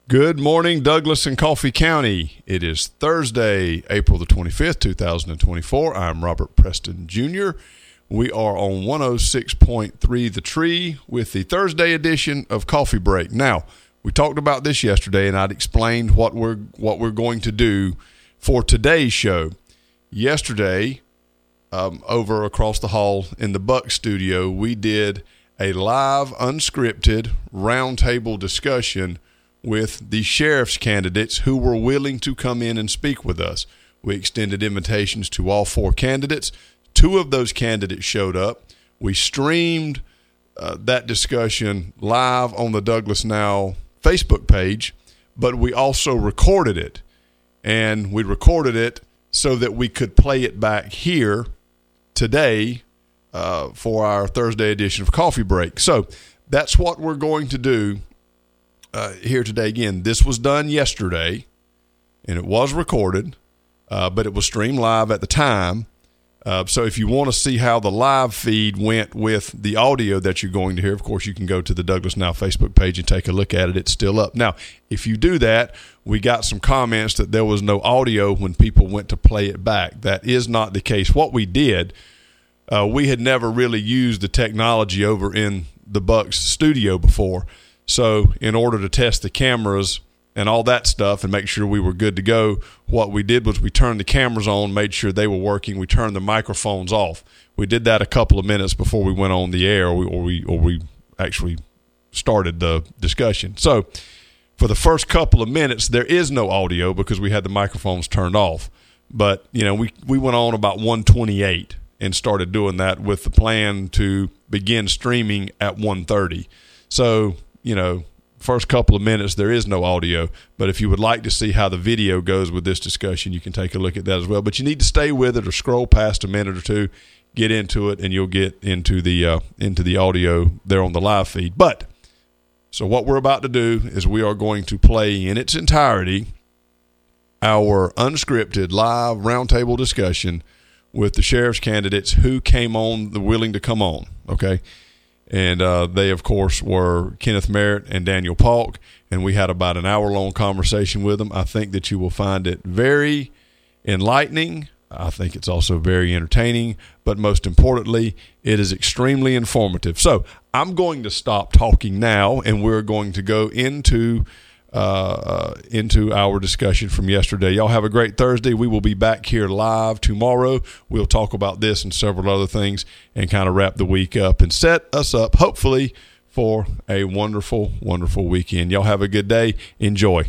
Good morning, Douglas and Coffee County. It is Thursday, April the 25th, 2024. I'm Robert Preston Jr. We are on 106.3 The Tree with the Thursday edition of Coffee Break. Now, we talked about this yesterday, and I'd explained what we're going to do for today's show. Yesterday, over across the hall in the Buck studio, we did a live, unscripted roundtable discussion with the sheriff's candidates who were willing to come in and speak with us. We extended invitations to all four candidates. Two of those candidates showed up. We streamed that discussion live on the Douglas Now Facebook page, but we also recorded it. And we recorded it so that we could play it back here today for our Thursday edition of Coffee Break. So that's what we're going to do here today. Again, this was done yesterday, and it was recorded, but it was streamed live at the time. So if you want to see how the live feed went with the audio that you're going to hear, of course, you can go to the Douglas Now Facebook page and take a look at it. It's still up. Now, if you do that, we got some comments that there was no audio when people went to play it back. That is not the case. What we did, we had never really used the technology over in the Bucks studio before. So in order to test the cameras and all that stuff and make sure we were good to go, what we did was we turned the cameras on, made sure they were working. We turned the microphones off. We did that a couple of minutes before we went on the air, or we actually started the discussion. So for the first couple of minutes, there is no audio because we had the microphones turned off. But, you know, we went on about 1:28 and started doing that with the plan to begin streaming at 1:30. So, you know, first couple of minutes, there is no audio. But if you would like to see how the video goes with this discussion, you can take a look at that as well. But you need to stay with it or scroll past a minute or two, get into it, and you'll get into the audio there on the live feed. But so what we're about to do is we are going to play in its entirety our unscripted live roundtable discussion with the sheriff's candidates who came on, willing to come on, okay? And they, of course, were Kenneth Merritt and Daniel Paulk, and we had about an hour-long conversation with them. I think that you will find it very enlightening. I think it's also very entertaining, but most importantly, it is extremely informative. So I'm going to stop talking now, and we're going to go into our discussion from yesterday. Y'all have a great Thursday. We will be back here live tomorrow. We'll talk about this and several other things and kind of wrap the week up and set us up, hopefully, for a wonderful, wonderful weekend. Y'all have a good day. Enjoy.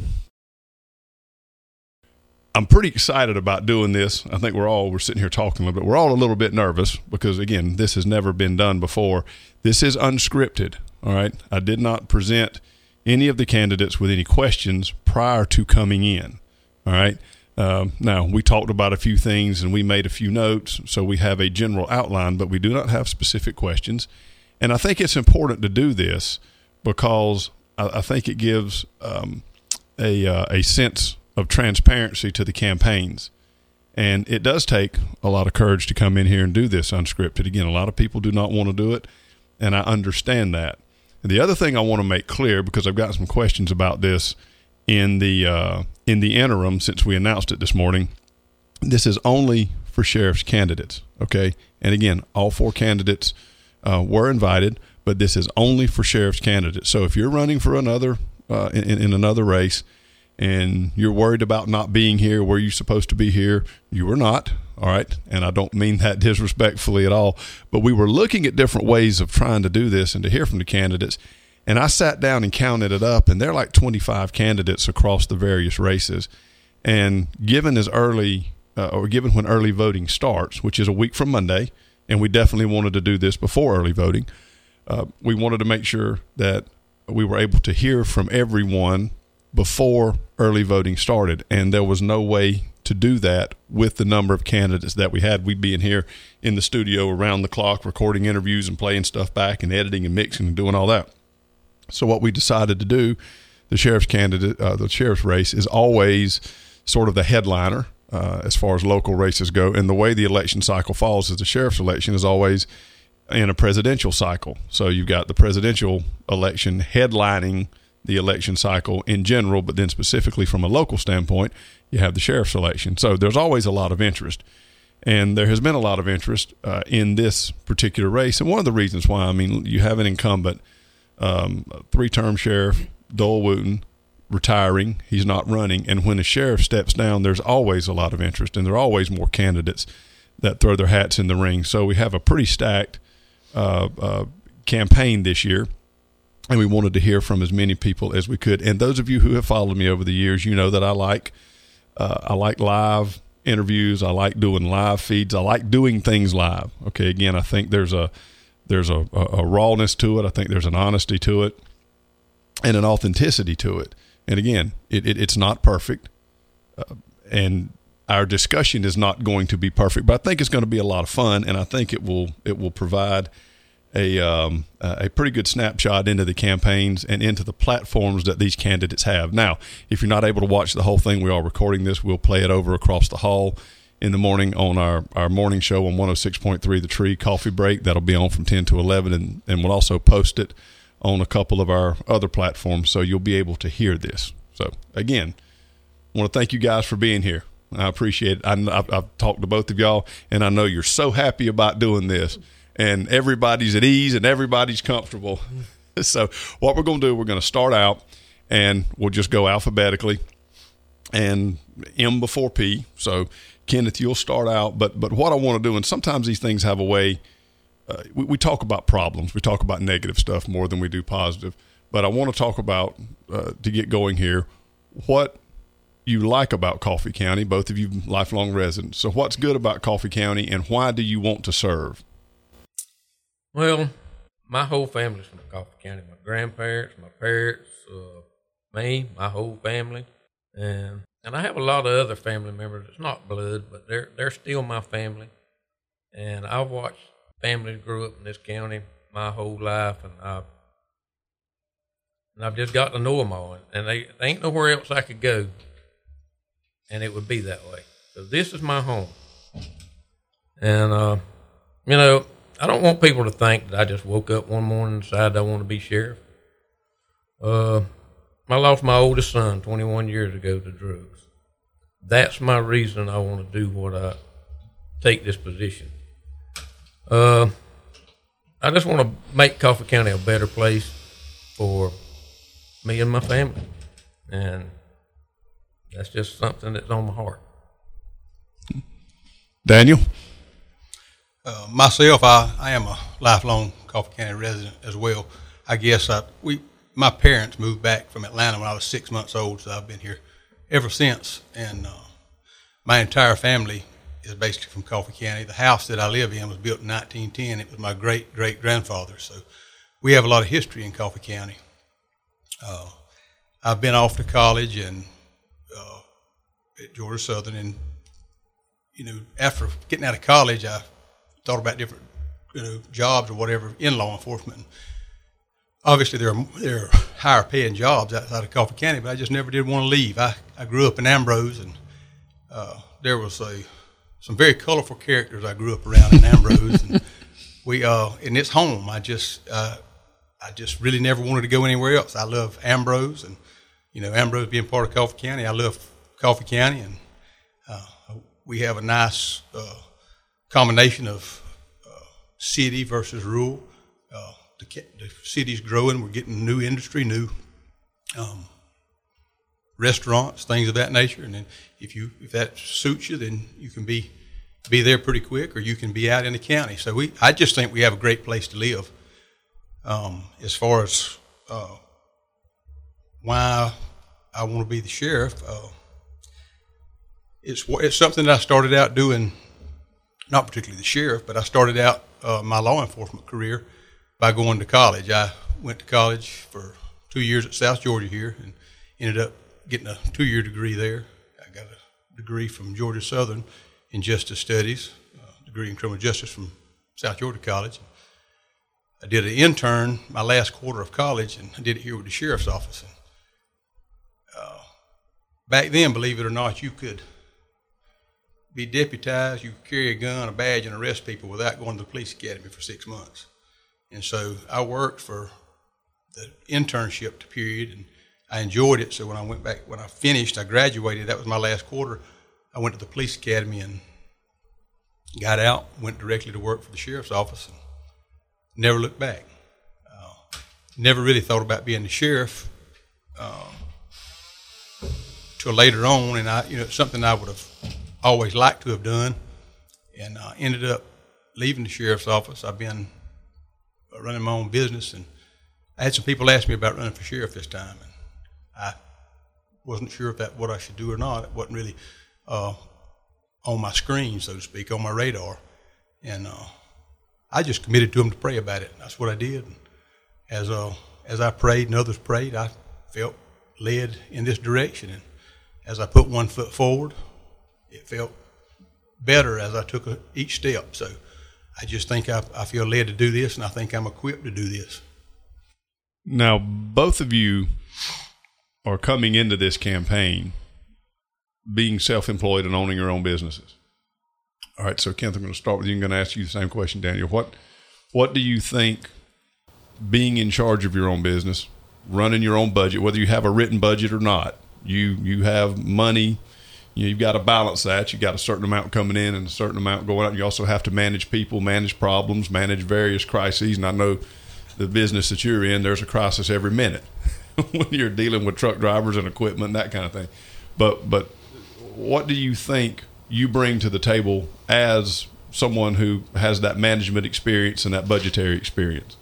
I'm pretty excited about doing this. I think we're sitting here talking a little bit. We're all a little bit nervous because, again, this has never been done before. This is unscripted, all right? I did not present any of the candidates with any questions prior to coming in, all right? Now, we talked about a few things and we made a few notes, so we have a general outline, but we do not have specific questions. And I think it's important to do this because I think it gives a sense of transparency to the campaigns. And it does take a lot of courage to come in here and do this unscripted. Again, a lot of people do not want to do it, and I understand that. The other thing I want to make clear, because I've got some questions about this in the interim since we announced it this morning, this is only for sheriff's candidates, okay? And again, all four candidates were invited, but this is only for sheriff's candidates. So if you're running for another in another race and you're worried about not being here where you're supposed to be here, you are not. All right. And I don't mean that disrespectfully at all, but we were looking at different ways of trying to do this and to hear from the candidates. And I sat down and counted it up, and there are like 25 candidates across the various races. And given when early voting starts, which is a week from Monday, and we definitely wanted to do this before early voting, we wanted to make sure that we were able to hear from everyone before early voting started. And there was no way to do that with the number of candidates that we had. We'd be in here in the studio around the clock recording interviews and playing stuff back and editing and mixing and doing all that. So what we decided to do, the sheriff's race is always sort of the headliner as far as local races go. And the way the election cycle falls is the sheriff's election is always in a presidential cycle. So you've got the presidential election headlining the election cycle in general, but then specifically from a local standpoint, you have the sheriff's election. So there's always a lot of interest. And there has been a lot of interest in this particular race. And one of the reasons why, I mean, you have an incumbent, three-term sheriff, Doyle Wooten, retiring. He's not running. And when the sheriff steps down, there's always a lot of interest, and there are always more candidates that throw their hats in the ring. So we have a pretty stacked campaign this year, and we wanted to hear from as many people as we could. And those of you who have followed me over the years, you know that I like live interviews. I like doing live feeds. I like doing things live. Okay, again, I think there's a rawness to it. I think there's an honesty to it and an authenticity to it. And again, it's not perfect, and our discussion is not going to be perfect, but I think it's going to be a lot of fun, and I think it will provide a pretty good snapshot into the campaigns and into the platforms that these candidates have. Now, if you're not able to watch the whole thing, we are recording this. We'll play it over across the hall in the morning on our morning show on 106.3 The Tree Coffee Break. That'll be on from 10 to 11, and we'll also post it on a couple of our other platforms, so you'll be able to hear this. So, again, I want to thank you guys for being here. I appreciate it. I've talked to both of y'all, and I know you're so happy about doing this, and everybody's at ease and everybody's comfortable. So what we're going to do, we're going to start out, and we'll just go alphabetically, and M before P. So, Kenneth, you'll start out, but what I want to do, and sometimes these things have a way, we talk about problems. We talk about negative stuff more than we do positive. But I want to talk about, to get going here, what you like about Coffee County, both of you lifelong residents. So what's good about Coffee County, and why do you want to serve? Well, my whole family's from Coffee County. My grandparents, my parents, me, my whole family. And I have a lot of other family members. It's not blood, but they're still my family. And I've watched families grow up in this county my whole life, and I've just got to know them all. And they ain't nowhere else I could go, and it would be that way. So this is my home. And, you know, I don't want people to think that I just woke up one morning and decided I want to be sheriff. I lost my oldest son 21 years ago to drugs. That's my reason I want to do what I take this position. I just want to make Coffee County a better place for me and my family. And that's just something that's on my heart. Daniel? Myself, I am a lifelong Coffee County resident as well. I guess my parents moved back from Atlanta when I was 6 months old, so I've been here ever since. And my entire family is basically from Coffee County. The house that I live in was built in 1910. It was my great-great-grandfather. So we have a lot of history in Coffee County. I've been off to college and at Georgia Southern, and after getting out of college, I thought about different jobs or whatever in law enforcement. Obviously, there are higher paying jobs outside of Coffee County, but I just never did want to leave. I grew up in Ambrose, and there was some very colorful characters I grew up around in Ambrose, and we in this home, I just really never wanted to go anywhere else. I love Ambrose, and Ambrose being part of Coffee County, I love Coffee County, and we have a nice combination of city versus rural. The city's growing. We're getting new industry, new restaurants, things of that nature. And then if that suits you, then you can be there pretty quick, or you can be out in the county. So I just think we have a great place to live. As far as why I want to be the sheriff, it's something that I started out doing, not particularly the sheriff, but I started out my law enforcement career by going to college. I went to college for 2 years at South Georgia here, and ended up getting a 2-year degree there. I got a degree from Georgia Southern in Justice Studies, a degree in Criminal Justice from South Georgia College. I did an intern my last quarter of college, and I did it here with the sheriff's office. And, back then, believe it or not, you could be deputized, you could carry a gun, a badge, and arrest people without going to the police academy for 6 months. And so I worked for the internship period, and I enjoyed it. So when I finished, I graduated. That was my last quarter. I went to the police academy and got out, went directly to work for the sheriff's office, and never looked back. Never really thought about being the sheriff till later on, and it's something I would have always liked to have done, and ended up leaving the sheriff's office. I've been running my own business, and I had some people ask me about running for sheriff this time, and I wasn't sure if that's what I should do or not. It wasn't really on my screen, so to speak, on my radar, and I just committed to him to pray about it. That's what I did. And as I prayed and others prayed, I felt led in this direction. And as I put one foot forward, it felt better as I took each step. So I just think I feel led to do this, and I think I'm equipped to do this. Now, both of you are coming into this campaign being self-employed and owning your own businesses. All right, so Kent, I'm going to start with you. I'm going to ask you the same question, Daniel. What do you think being in charge of your own business, running your own budget, whether you have a written budget or not, you have money, you've got to balance that. You've got a certain amount coming in and a certain amount going out. You also have to manage people, manage problems, manage various crises. And I know the business that you're in, there's a crisis every minute when you're dealing with truck drivers and equipment and that kind of thing. But what do you think you bring to the table as someone who has that management experience and that budgetary experience?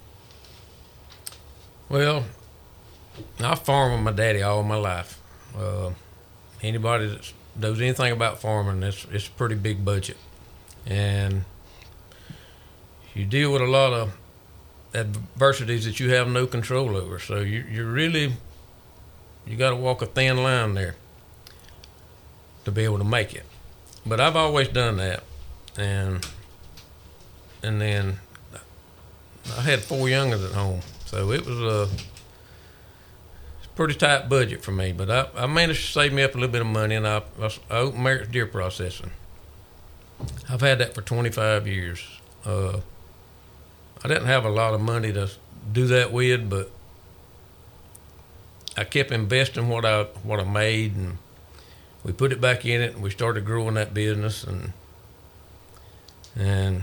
Well, I farmed with my daddy all my life. Anybody that knows anything about farming, it's a pretty big budget. And you deal with a lot of adversities that you have no control over. So you got to walk a thin line there to be able to make it. But I've always done that. And then I had 4 youngers at home. So it was a pretty tight budget for me, but I managed to save me up a little bit of money, and I opened Merritt's Deer Processing. I've had that for 25 years. I didn't have a lot of money to do that with, but I kept investing what I made, and we put it back in it, and we started growing that business, and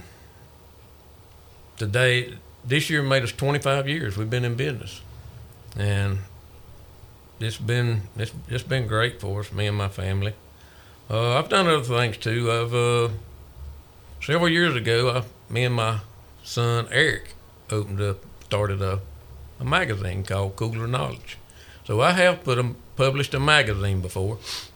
today. This year made us 25 years we've been in business, and it's been great for us, me and my family. I've done other things too. Several years ago, me and my son Eric started a magazine called Cooler Knowledge. So I have published a magazine before.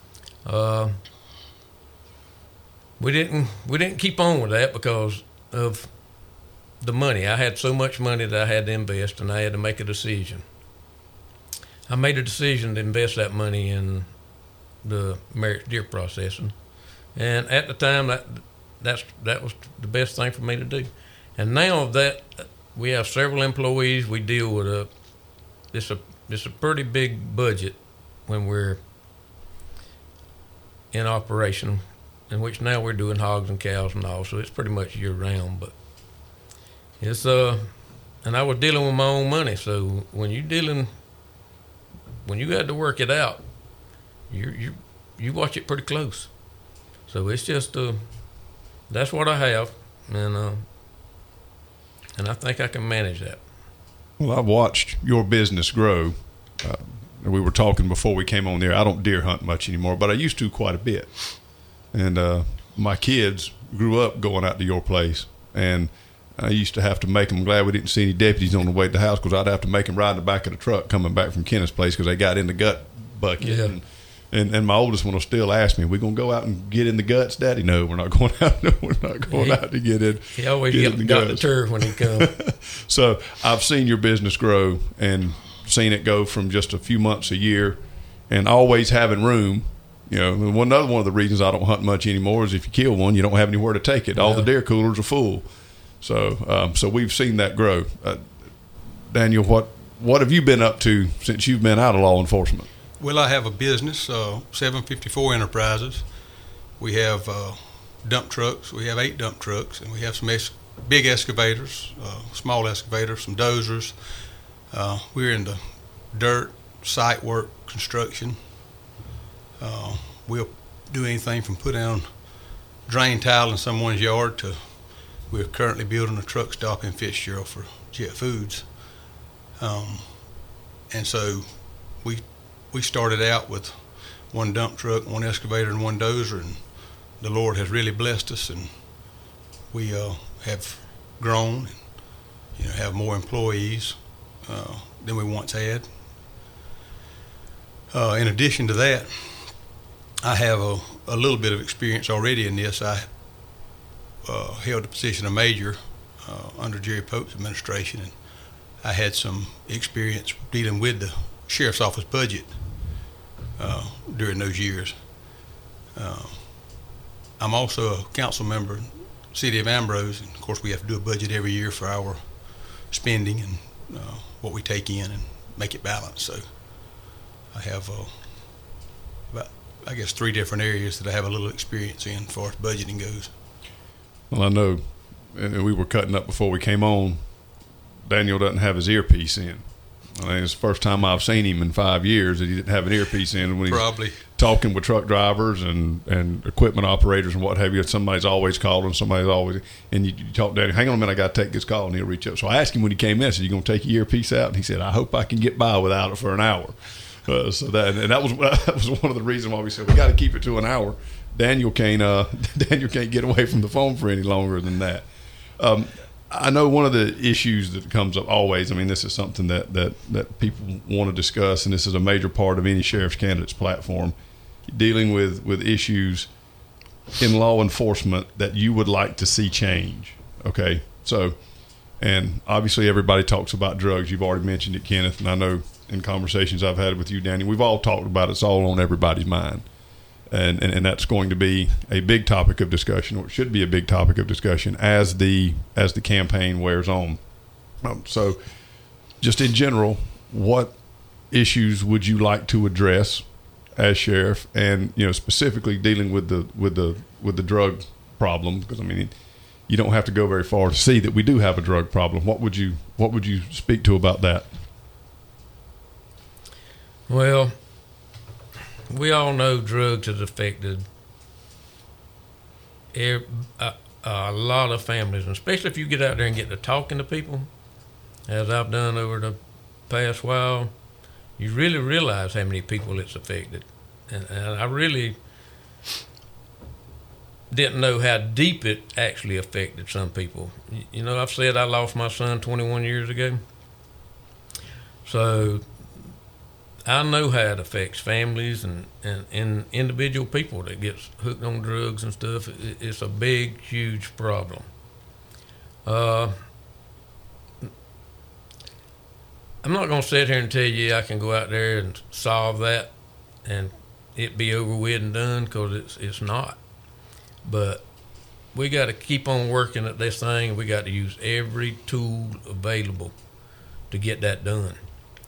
We didn't keep on with that because of the money. I had so much money that I had to invest, and I had to make a decision. I made a decision to invest that money in the Merritt's Deer Processing, and at the time that was the best thing for me to do. And now that we have several employees, we deal with it's a pretty big budget when we're in operation, in which now we're doing hogs and cows and all, so it's pretty much year round. But it's and I was dealing with my own money, so when you had to work it out, you watch it pretty close. So it's just that's what I have, and I think I can manage that. Well, I've watched your business grow. We were talking before we came on there. I don't deer hunt much anymore, but I used to quite a bit. And my kids grew up going out to your place, and I used to have to make them glad we didn't see any deputies on the way to the house, because I'd have to make them ride in the back of the truck coming back from Kenneth's place because they got in the gut bucket. Yeah. And my oldest one will still ask me, "We gonna go out and get in the guts, Daddy?" No, we're not going out. No, we're not going out to get in. He always got the turf when he comes. So I've seen your business grow and seen it go from just a few months a year, and always having room. You know, another one of the reasons I don't hunt much anymore is if you kill one, you don't have anywhere to take it. All the deer coolers are full. So we've seen that grow. Daniel, what have you been up to since you've been out of law enforcement? Well, I have a business, 754 Enterprises. We have dump trucks. We have 8 dump trucks, and we have some big excavators, small excavators, some dozers. We're in the dirt, site work, construction. We'll do anything from put down drain tile in someone's yard to we're currently building a truck stop in Fitzgerald for Jet Foods. And so we started out with one dump truck, one excavator, and one dozer, and the Lord has really blessed us, and we have grown and have more employees than we once had. In addition to that, I have a little bit of experience already in this. I held the position of major under Jerry Pope's administration, and I had some experience dealing with the sheriff's office budget during those years. I'm also a council member in the city of Ambrose, and of course we have to do a budget every year for our spending and what we take in and make it balanced. So I have about, I guess, 3 different areas that I have a little experience in as far as budgeting goes. Well, I know, and we were cutting up before we came on, Daniel doesn't have his earpiece in. I mean, it's the first time I've seen him in 5 years that he didn't have an earpiece in. When he's Probably talking with truck drivers and equipment operators and what have you, somebody's always calling, somebody's always, and you talk to Daniel, hang on a minute, I got to take this call, and he'll reach up. So I asked him when he came in, I said, you going to take your earpiece out? And he said, I hope I can get by without it for an hour. So that was one of the reasons why we said we got to keep it to an hour. Daniel can't get away from the phone for any longer than that. I know one of the issues that comes up always, I mean, this is something that people want to discuss, and this is a major part of any sheriff's candidate's platform, dealing with issues in law enforcement that you would like to see change. Okay? So, and obviously everybody talks about drugs. You've already mentioned it, Kenneth, and I know in conversations I've had with you, Danny, we've all talked about it. It's all on everybody's mind. And that's going to be a big topic of discussion, or it should be a big topic of discussion as the campaign wears on. So, just in general, what issues would you like to address as sheriff, and specifically dealing with the drug problem? Because I mean, you don't have to go very far to see that we do have a drug problem. What would you speak to about that? Well, we all know drugs has affected a lot of families, and especially if you get out there and get to talking to people, as I've done over the past while, you really realize how many people it's affected. And I really didn't know how deep it actually affected some people. I've said I lost my son 21 years ago. So I know how it affects families and individual people that gets hooked on drugs and stuff. It's a big, huge problem. I'm not going to sit here and tell you I can go out there and solve that and it be over with and done, because it's not. But we got to keep on working at this thing. We got to use every tool available to get that done.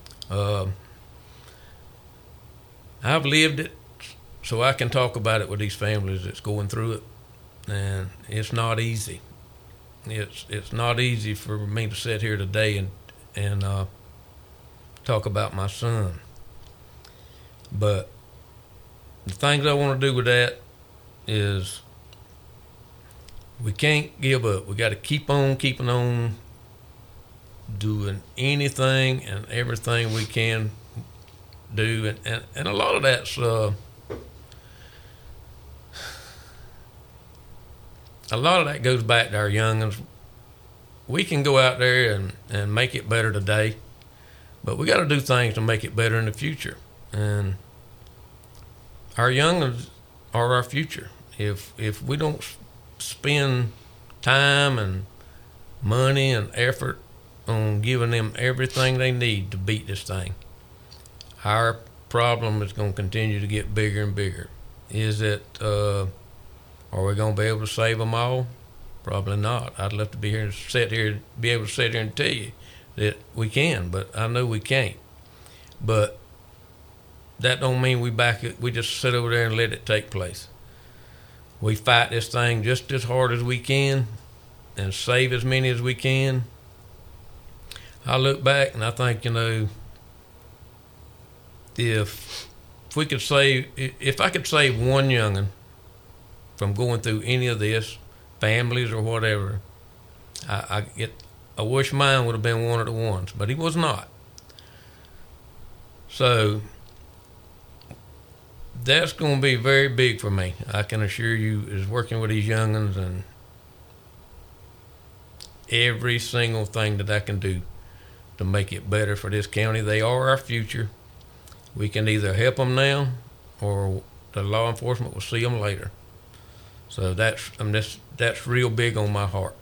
I've lived it, so I can talk about it with these families that's going through it, and it's not easy. It's not easy for me to sit here today and talk about my son. But the things I want to do with that is we can't give up. We got to keep on keeping on, doing anything and everything we can do, and a lot of that's a lot of that goes back to our youngins. We can go out there and make it better today, but we got to do things to make it better in the future. And our youngins are our future. If we don't spend time and money and effort on giving them everything they need to beat this thing, our problem is going to continue to get bigger and bigger. Is it, are we going to be able to save them all? Probably not. I'd love to be able to sit here and tell you that we can, but I know we can't. But that don't mean we just sit over there and let it take place. We fight this thing just as hard as we can and save as many as we can. I look back and I think, if we could save, if I could save one young'un from going through any of this, families or whatever, I wish mine would have been one of the ones, but he was not. So that's going to be very big for me. I can assure you, is working with these young'uns and every single thing that I can do to make it better for this county. They are our future. We can either help them now, or the law enforcement will see them later. So that's real big on my heart.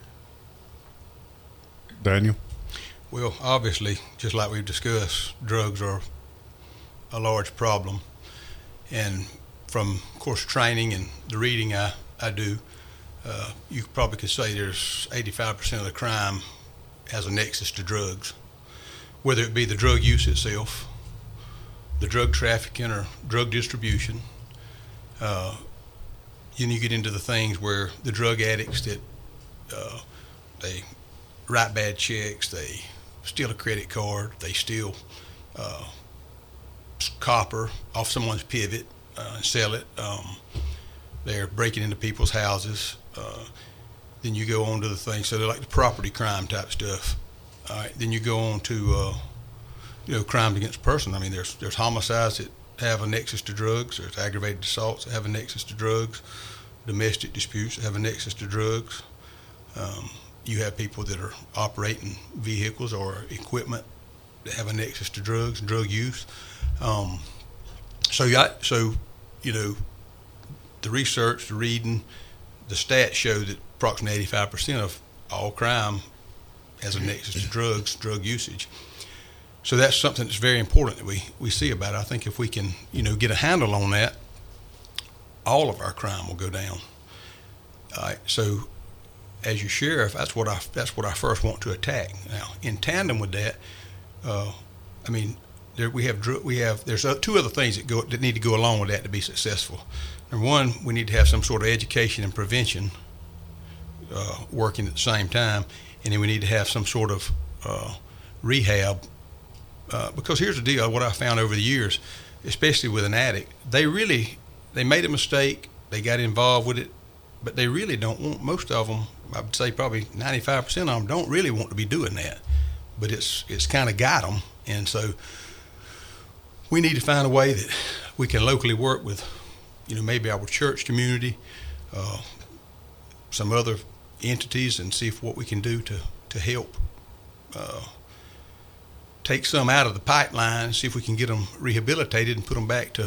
Daniel? Well, obviously, just like we've discussed, drugs are a large problem. And from, of course, training and the reading I do, you probably could say there's 85% of the crime has a nexus to drugs, whether it be the drug use itself, the drug trafficking or drug distribution. Then you get into the things where the drug addicts that they write bad checks, they steal a credit card, they steal copper off someone's pivot and sell it. They're breaking into people's houses. Then you go on to the things, so they're like the property crime type stuff. All right, then you go on to crimes against a person. I mean, there's homicides that have a nexus to drugs. There's aggravated assaults that have a nexus to drugs. Domestic disputes that have a nexus to drugs. You have people that are operating vehicles or equipment that have a nexus to drugs and drug use. The research, the reading, the stats show that approximately 85% of all crime has a nexus to drugs, drug usage. So that's something that's very important that we see about it. I think if we can, get a handle on that, all of our crime will go down. All right. So as your sheriff, that's what I first want to attack. Now, in tandem with that, there's two other things that need to go along with that to be successful. Number one, we need to have some sort of education and prevention working at the same time, and then we need to have some sort of rehab. Because here's the deal: what I found over the years, especially with an addict, they made a mistake, they got involved with it, but they really don't want. Most of them, I would say probably 95% of them, don't really want to be doing that. But it's kind of got them, and so we need to find a way that we can locally work with, maybe our church community, some other entities, and see what we can do to help take some out of the pipeline, see if we can get them rehabilitated and put them back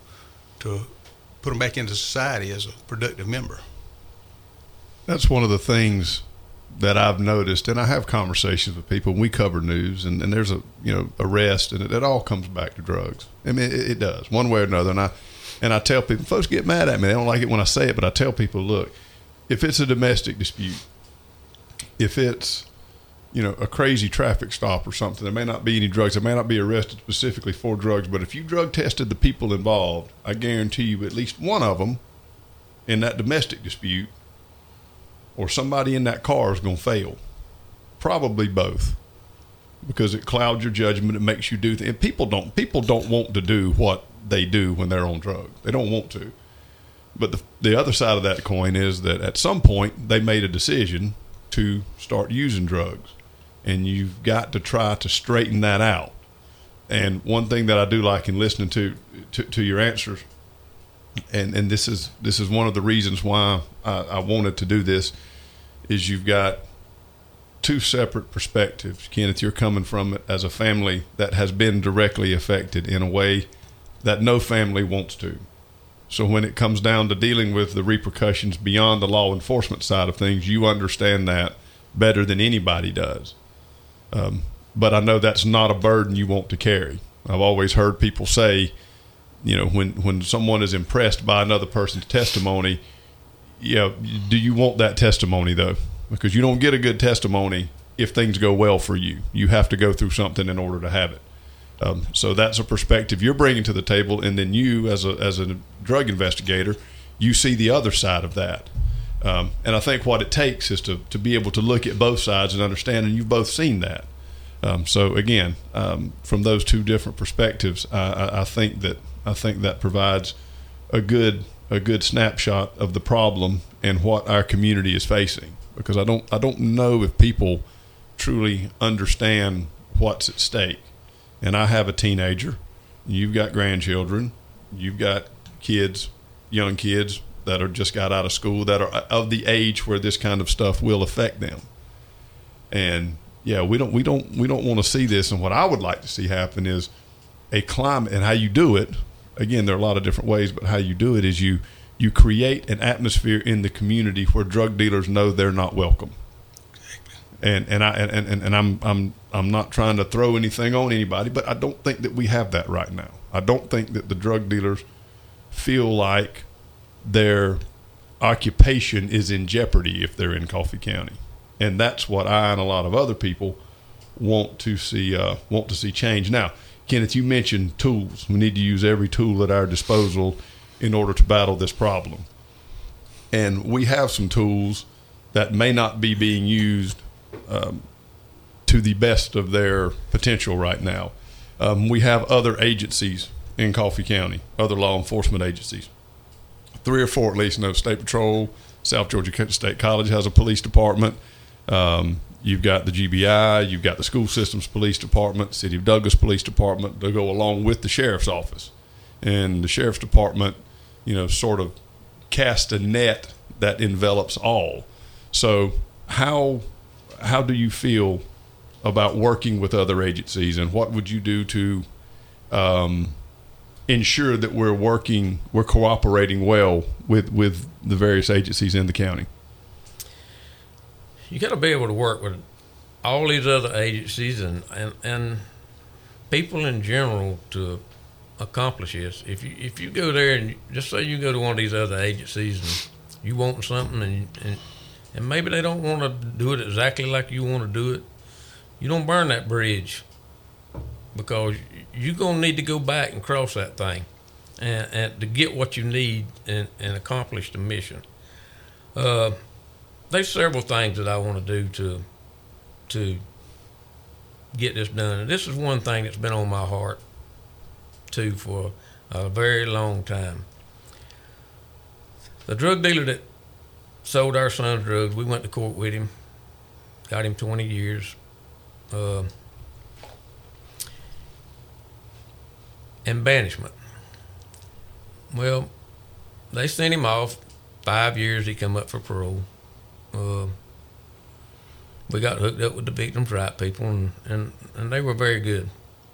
into society as a productive member. That's one of the things that I've noticed, and I have conversations with people. We cover news, and there's arrest, and it all comes back to drugs. I mean, it does, one way or another. And I tell people, folks get mad at me. They don't like it when I say it, but I tell people, look, if it's a domestic dispute, if it's a crazy traffic stop or something, there may not be any drugs. They may not be arrested specifically for drugs, but if you drug tested the people involved, I guarantee you at least one of them in that domestic dispute or somebody in that car is going to fail. Probably both, because it clouds your judgment. It makes you do things. People don't want to do what they do when they're on drugs. They don't want to. But the other side of that coin is that at some point they made a decision to start using drugs. And you've got to try to straighten that out. And one thing that I do like in listening to your answers, and this is one of the reasons why I wanted to do this, is you've got two separate perspectives. Kenneth, you're coming from it as a family that has been directly affected in a way that no family wants to. So when it comes down to dealing with the repercussions beyond the law enforcement side of things, you understand that better than anybody does. But I know that's not a burden you want to carry. I've always heard people say, when someone is impressed by another person's testimony, do you want that testimony though? Because you don't get a good testimony if things go well for you. You have to go through something in order to have it. So that's a perspective you're bringing to the table, and then you, as a drug investigator, you see the other side of that. And I think what it takes is to be able to look at both sides and understand, and you've both seen that. So again, from those two different perspectives, I think that provides a good snapshot of the problem and what our community is facing. Because I don't know if people truly understand what's at stake. And I have a teenager. You've got grandchildren. You've got kids, young kids that are just got out of school that are of the age where this kind of stuff will affect them. And yeah, we don't want to see this. And what I would like to see happen is a climate, and how you do it. Again, there are a lot of different ways, but how you do it is you create an atmosphere in the community where drug dealers know they're not welcome. And I'm not trying to throw anything on anybody, but I don't think that we have that right now. I don't think that the drug dealers feel like their occupation is in jeopardy if they're in Coffee County, and that's what I and a lot of other people want to see change. Now, Kenneth, you mentioned tools. We need to use every tool at our disposal in order to battle this problem, and we have some tools that may not be being used to the best of their potential right now. We have other agencies in Coffee County, other law enforcement agencies. 3 or 4 at least. No, State Patrol, South Georgia State College has a police department. You've got the GBI, you've got the School Systems Police Department, City of Douglas Police Department. They go along with the Sheriff's Office. And the Sheriff's Department, sort of cast a net that envelops all. So how do you feel about working with other agencies, and what would you do to ensure that we're cooperating well with the various agencies in the county? You got to be able to work with all these other agencies and people in general to accomplish this. If you go there and just say you go to one of these other agencies and you want something and maybe they don't want to do it exactly like you want to do it, you don't burn that bridge, because you're going to need to go back and cross that thing and to get what you need and accomplish the mission. There's several things that I want to do to get this done. And this is one thing that's been on my heart, too, for a very long time. The drug dealer that sold our son's drugs, we went to court with him, got him 20 years. And banishment. Well, they sent him off 5 years. He come up for parole. We got hooked up with the victims' right people, and they were very good.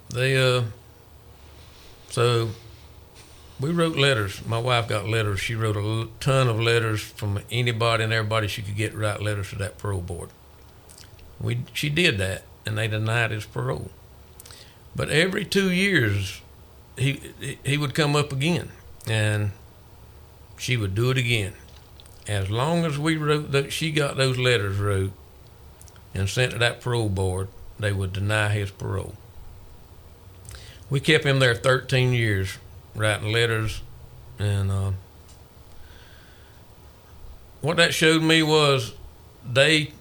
So we wrote letters. My wife got letters. She wrote a ton of letters from anybody and everybody she could get to write letters to that parole board. She did that, and they denied his parole. But every 2 years, he would come up again, and she would do it again. As long as we wrote she got those letters wrote and sent to that parole board, they would deny his parole. We kept him there 13 years writing letters, and what that showed me was they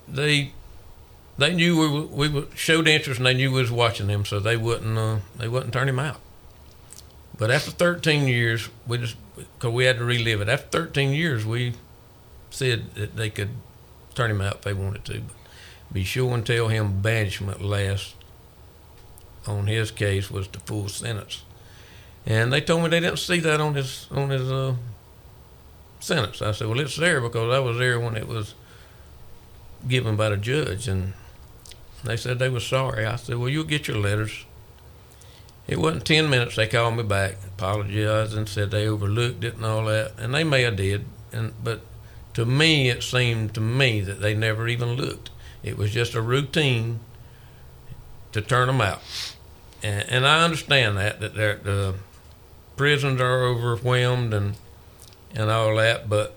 knew we showed interest, and they knew we was watching them, so they wouldn't turn him out. But after 13 years, because we had to relive it. After 13 years, we said that they could turn him out if they wanted to, but be sure and tell him banishment last on his case was the full sentence. And they told me they didn't see that on his sentence. I said, well, it's there because I was there when it was given by the judge, and they said they were sorry. I said, well, you'll get your letters. It wasn't 10 minutes. They called me back, apologized, and said they overlooked it and all that, and they may have did. But to me, it seemed to me that they never even looked. It was just a routine to turn them out. And I understand that the prisons are overwhelmed and all that, but,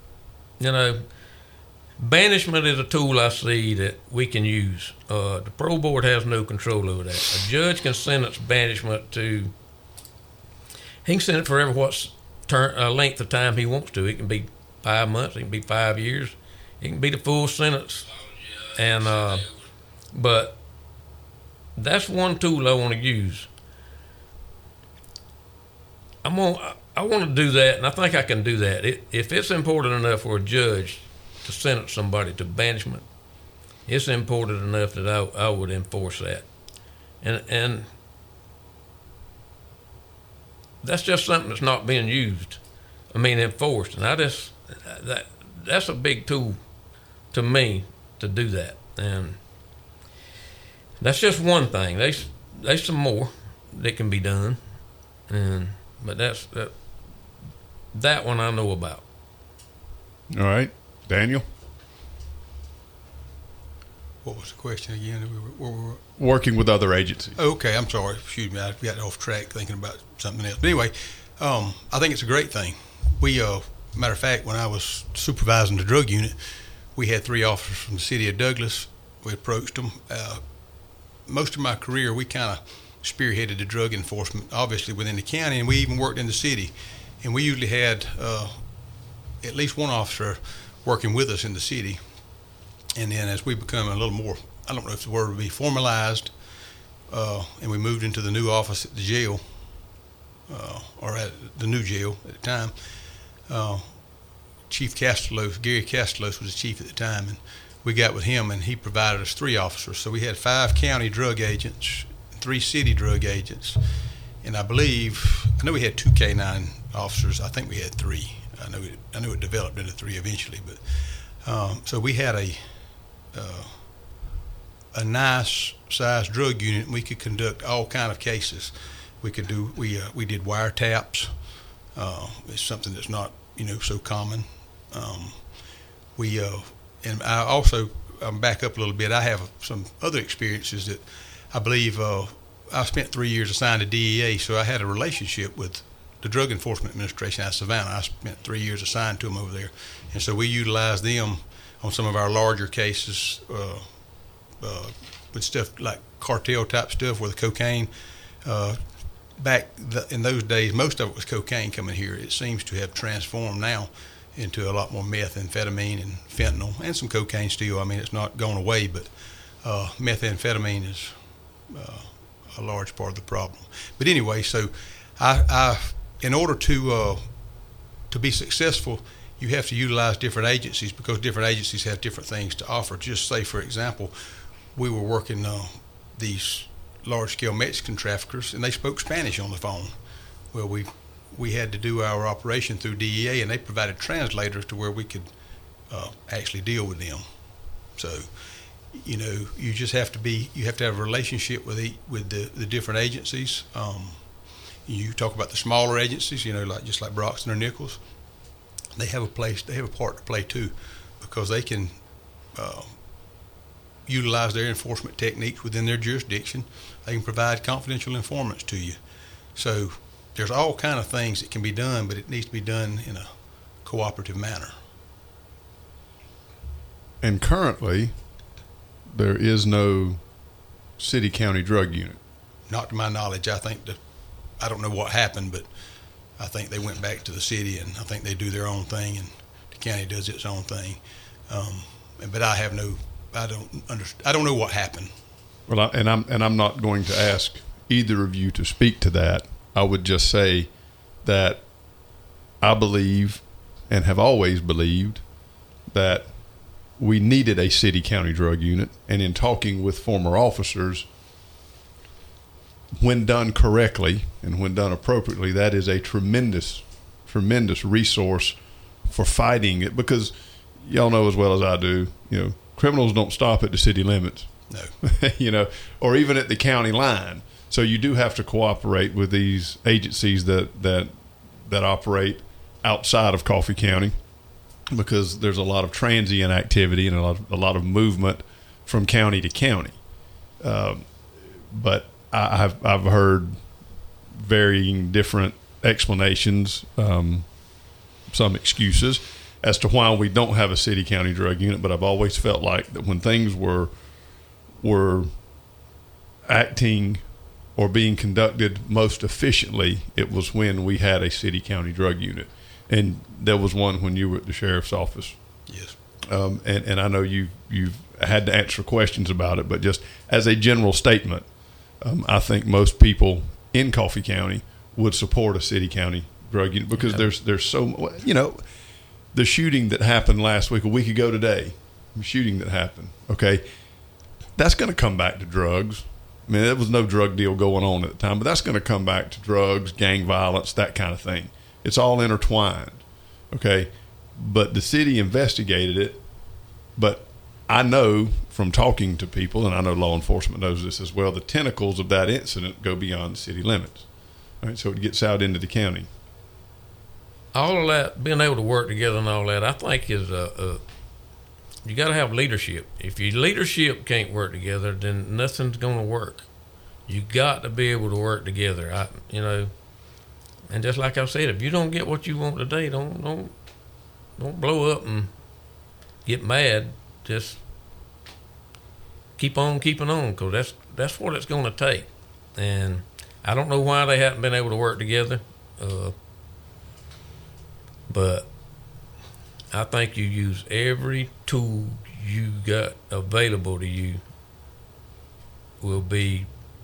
banishment is a tool I see that we can use. The parole board has no control over that. A judge can sentence banishment he can sentence forever what length of time he wants to. It can be 5 months, it can be 5 years, it can be the full sentence. And but that's one tool I want to use. I want to do that, and I think I can do that. If it's important enough for a judge to sentence somebody to banishment, it's important enough that I would enforce that. And that's just something that's not being used. Enforced. And that's a big tool to me to do that. And that's just one thing. There's some more that can be done. But that one I know about. All right. Daniel? What was the question again? Working with other agencies. Okay, I'm sorry. Excuse me. I got off track thinking about something else. But anyway, I think it's a great thing. Matter of fact, when I was supervising the drug unit, we had 3 officers from the city of Douglas. We approached them. Most of my career, we kind of spearheaded the drug enforcement, obviously within the county, and we even worked in the city. And we usually had at least one officer working with us in the city. And then as we become a little more, I don't know if the word would be formalized, and we moved into the new office at the jail, or at the new jail at the time, Chief Castellos, Gary Castellos was the chief at the time, and we got with him, and he provided us 3 officers. So we had 5 county drug agents, 3 city drug agents, and I know we had 2 K-9 officers. I think we had 3. I know it developed into 3 eventually, but so we had a nice sized drug unit, and we could conduct all kind of cases. We could do we did wiretaps. It's something that's not so common. And I also back up a little bit. I have some other experiences that I believe I spent 3 years assigned to DEA, so I had a relationship with the Drug Enforcement Administration out of Savannah. I spent 3 years assigned to them over there, and so we utilized them on some of our larger cases with stuff like cartel type stuff, where the cocaine. In those days, most of it was cocaine coming here. It seems to have transformed now into a lot more methamphetamine and fentanyl, and some cocaine still. It's not going away, but methamphetamine is a large part of the problem. But anyway, so I in order to be successful, you have to utilize different agencies, because different agencies have different things to offer. Just say, for example, we were working these large-scale Mexican traffickers, and they spoke Spanish on the phone. Well, we had to do our operation through DEA, and they provided translators to where we could actually deal with them. So, you just have to have a relationship with the different agencies. You talk about the smaller agencies, just like Broxton or Nichols. They have a part to play too, because they can utilize their enforcement techniques within their jurisdiction. They can provide confidential informants to you. So there's all kind of things that can be done, but it needs to be done in a cooperative manner. And currently, there is no city-county drug unit. Not to my knowledge. I don't know what happened, but I think they went back to the city, and I think they do their own thing, and the county does its own thing. But I don't know what happened. Well, I'm not going to ask either of you to speak to that. I would just say that I believe, and have always believed, that we needed a city-county drug unit. And in talking with former officers, when done correctly and when done appropriately, that is a tremendous, tremendous resource for fighting it. Because y'all know as well as I do, criminals don't stop at the city limits. No. Or even at the county line. So you do have to cooperate with these agencies that operate outside of Coffee County, because there's a lot of transient activity and a lot of movement from county to county. But I've heard varying different explanations, some excuses as to why we don't have a city-county drug unit. But I've always felt like that when things were acting or being conducted most efficiently, it was when we had a city-county drug unit. And there was one when you were at the sheriff's office. Yes. And I know you've had to answer questions about it, but just as a general statement, I think most people in Coffee County would support a city-county drug unit because there's so, the shooting that happened last week, a week ago today, the shooting that happened, okay, that's going to come back to drugs. I mean, there was no drug deal going on at the time, but that's going to come back to drugs, gang violence, that kind of thing. It's all intertwined, okay? But the city investigated it, but I know from talking to people, and I know law enforcement knows this as well, the tentacles of that incident go beyond the city limits, right? So it gets out into the county. All of that, being able to work together and all that, I think is you got to have leadership. If your leadership can't work together, then nothing's going to work. You got to be able to work together. And just like I said, if you don't get what you want today, don't blow up and get mad. Just keep on keeping on, because that's what it's going to take. And I don't know why they haven't been able to work together, but I think you use every tool you got available to you will be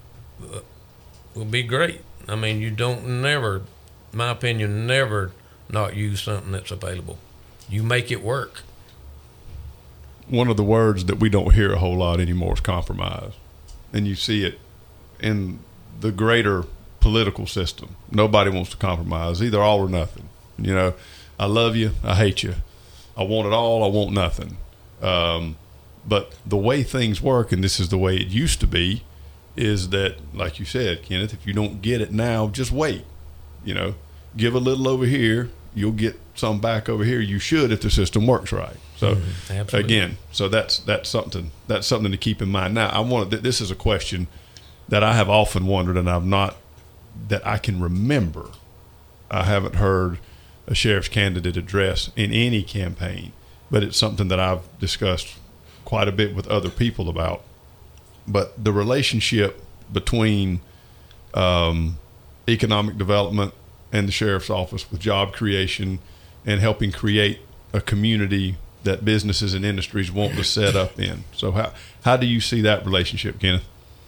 great. I mean, you don't never, in my opinion, never not use something that's available. You make it work. One of the words that we don't hear a whole lot anymore is compromise. And you see it in the greater political system. Nobody wants to compromise, either all or nothing. I love you, I hate you. I want it all, I want nothing. But the way things work, and this is the way it used to be, is that, like you said, Kenneth, if you don't get it now, just wait. Give a little over here, you'll get some back over here. You should if the system works right. So again, so that's something to keep in mind. Now, this is a question that I have often wondered, and that I can remember. I haven't heard a sheriff's candidate address in any campaign, but it's something that I've discussed quite a bit with other people about. But the relationship between economic development and the sheriff's office with job creation and helping create a community that businesses and industries want to set up in. So how do you see that relationship, Kenneth?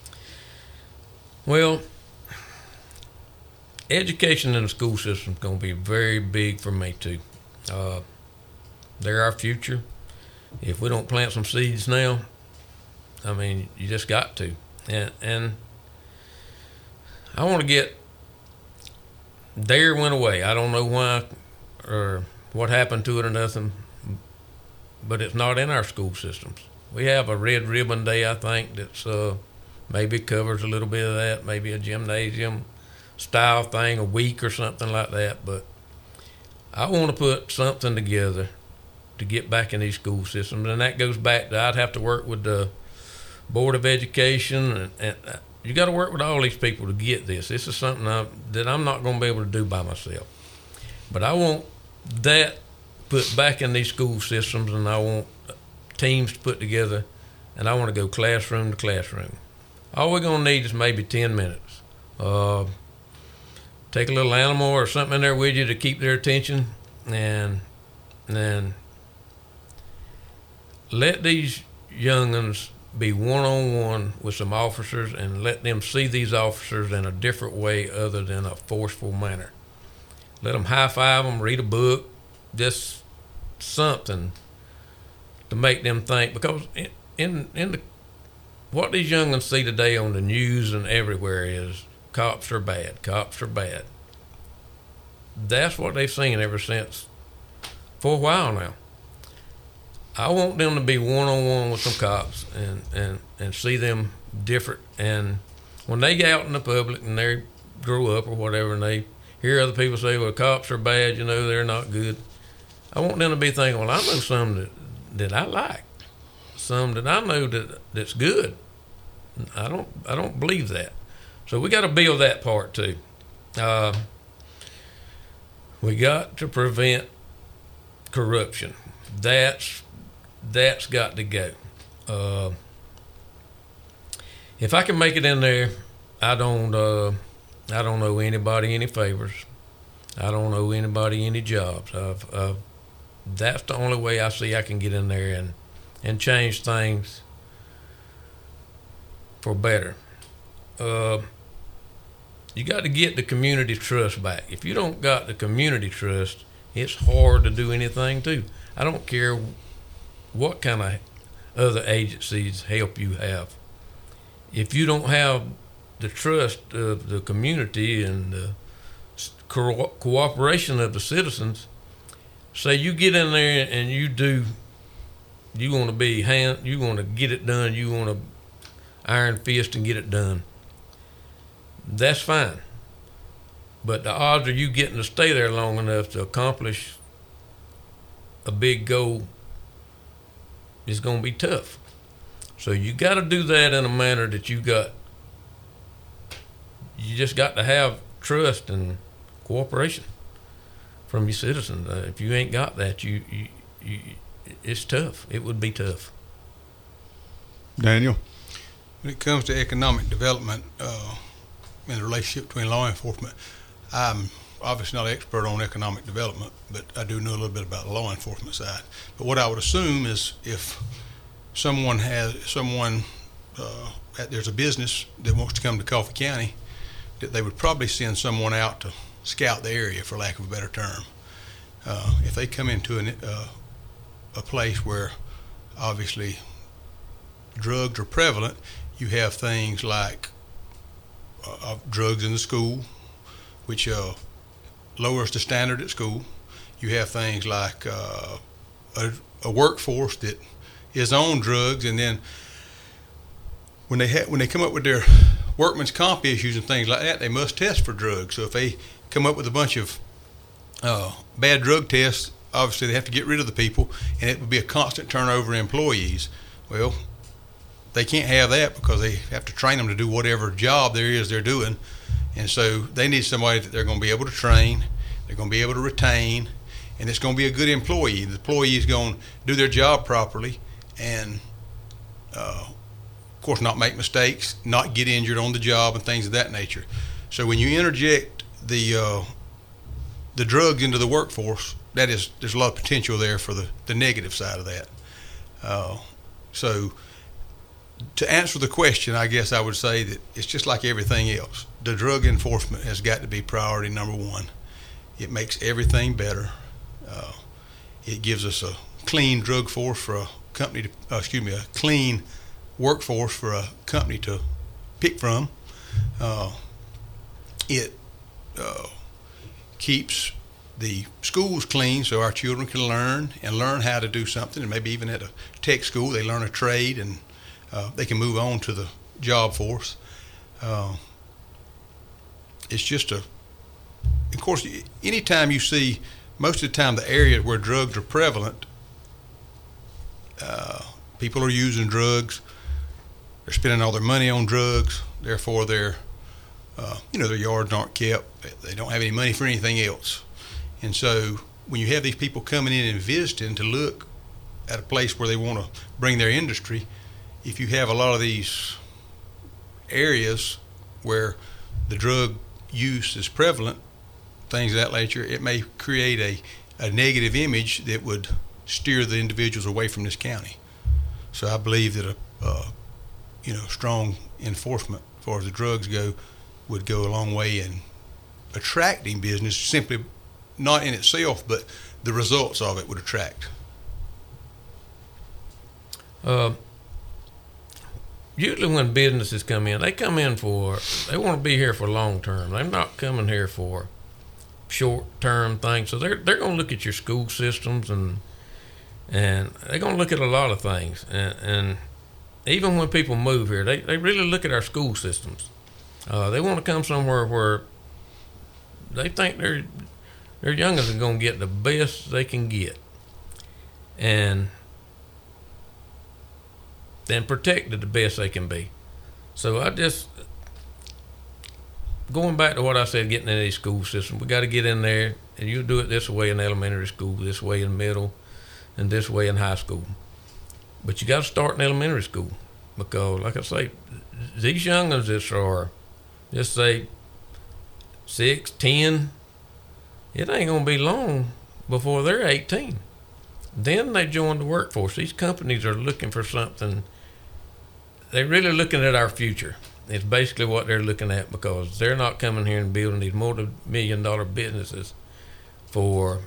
Well, education in the school system is going to be very big for me too. They're our future. If we don't plant some seeds now, I mean, you just got to. And I want to get, DARE went away. I don't know why or what happened to it or nothing, but it's not in our school systems. We have a Red Ribbon Day, I think, that's maybe covers a little bit of that, maybe a gymnasium style thing, a week or something like that. But I want to put something together to get back in these school systems, and that goes back to I'd have to work with the Board of Education, and you got to work with all these people to get this. This is something that I'm not going to be able to do by myself. But I want that put back in these school systems, and I want teams to put together, and I want to go classroom to classroom. All we're going to need is maybe 10 minutes. Take a little animal or something in there with you to keep their attention, and then let these young'uns be one-on-one with some officers, and let them see these officers in a different way other than a forceful manner. Let them high-five them, read a book, just something to make them think. Because what these young'uns see today on the news and everywhere is cops are bad, cops are bad. That's what they've seen ever since, for a while now. I want them to be one-on-one with some cops and see them different. And when they get out in the public and they grow up or whatever, and they hear other people say, well, cops are bad, they're not good, I want them to be thinking, well, I know some that I like, some that I know that's good. I don't believe that. So we got to build that part too. We got to prevent corruption. That's got to go. If I can make it in there, I don't owe anybody any favors. I don't owe anybody any jobs. That's the only way I see I can get in there and change things for better. you got to get the community trust back. If you don't got the community trust, it's hard to do anything too. I don't care what kind of other agencies help you have. If you don't have the trust of the community and the cooperation of the citizens, say you get in there and you want to get it done, you want to iron fist and get it done, that's fine. But the odds of you getting to stay there long enough to accomplish a big goal is going to be tough. So you got to do that in a manner that you just got to have trust and cooperation from your citizens. If you ain't got that, it's tough. It would be tough. Daniel? When it comes to economic development and the relationship between law enforcement, I'm obviously not an expert on economic development, but I do know a little bit about the law enforcement side. But what I would assume is if there's a business that wants to come to Coffee County, that they would probably send someone out to scout the area, for lack of a better term. If they come into a place where obviously drugs are prevalent, you have things like drugs in the school, which lowers the standard at school. You have things like a workforce that is on drugs, and then when they come up with their workman's comp issues and things like that, they must test for drugs. So if they come up with a bunch of bad drug tests, obviously they have to get rid of the people, and it would be a constant turnover of employees. Well, they can't have that because they have to train them to do whatever job there is they're doing. And so they need somebody that they're going to be able to train, they're going to be able to retain, and it's going to be a good employee. The employee is going to do their job properly and, of course, not make mistakes, not get injured on the job and things of that nature. So when you interject the drugs into the workforce, there's a lot of potential there for the negative side of that. So to answer the question, I guess I would say that it's just like everything else. The drug enforcement has got to be priority number one. It makes everything better. It gives us a clean drug force for a company a clean workforce for a company to pick from. It keeps the schools clean so our children can learn how to do something, and maybe even at a tech school they learn a trade and they can move on to the job force. It's just of course, anytime you see, most of the time, the areas where drugs are prevalent, people are using drugs, they're spending all their money on drugs, therefore their yards aren't kept, they don't have any money for anything else. And so when you have these people coming in and visiting to look at a place where they want to bring their industry, if you have a lot of these areas where the drug use is prevalent, things of that nature, it may create a negative image that would steer the individuals away from this county. So I believe that a strong enforcement as far as the drugs go would go a long way in attracting business, simply not in itself, but the results of it would attract. Usually when businesses come in, they want to be here for long term. They're not coming here for short term things. So they're going to look at your school systems and they're going to look at a lot of things. And even when people move here, they really look at our school systems. They want to come somewhere where they think their youngins are going to get the best they can get, and then protected the best they can be. So going back to what I said, getting in these school systems, we got to get in there, and you do it this way in elementary school, this way in middle, and this way in high school. But you got to start in elementary school, because, like I say, these youngins that are, just say, 6, 10, it ain't going to be long before they're 18. Then they join the workforce. These companies are looking for something. They're really looking at our future. it's basically what they're looking at, because they're not coming here and building these multi-million-dollar businesses for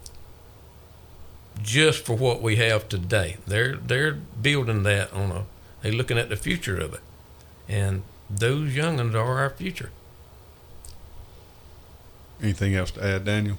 just for what we have today. They're building that they're looking at the future of it, and those young'uns are our future. Anything else to add, Daniel?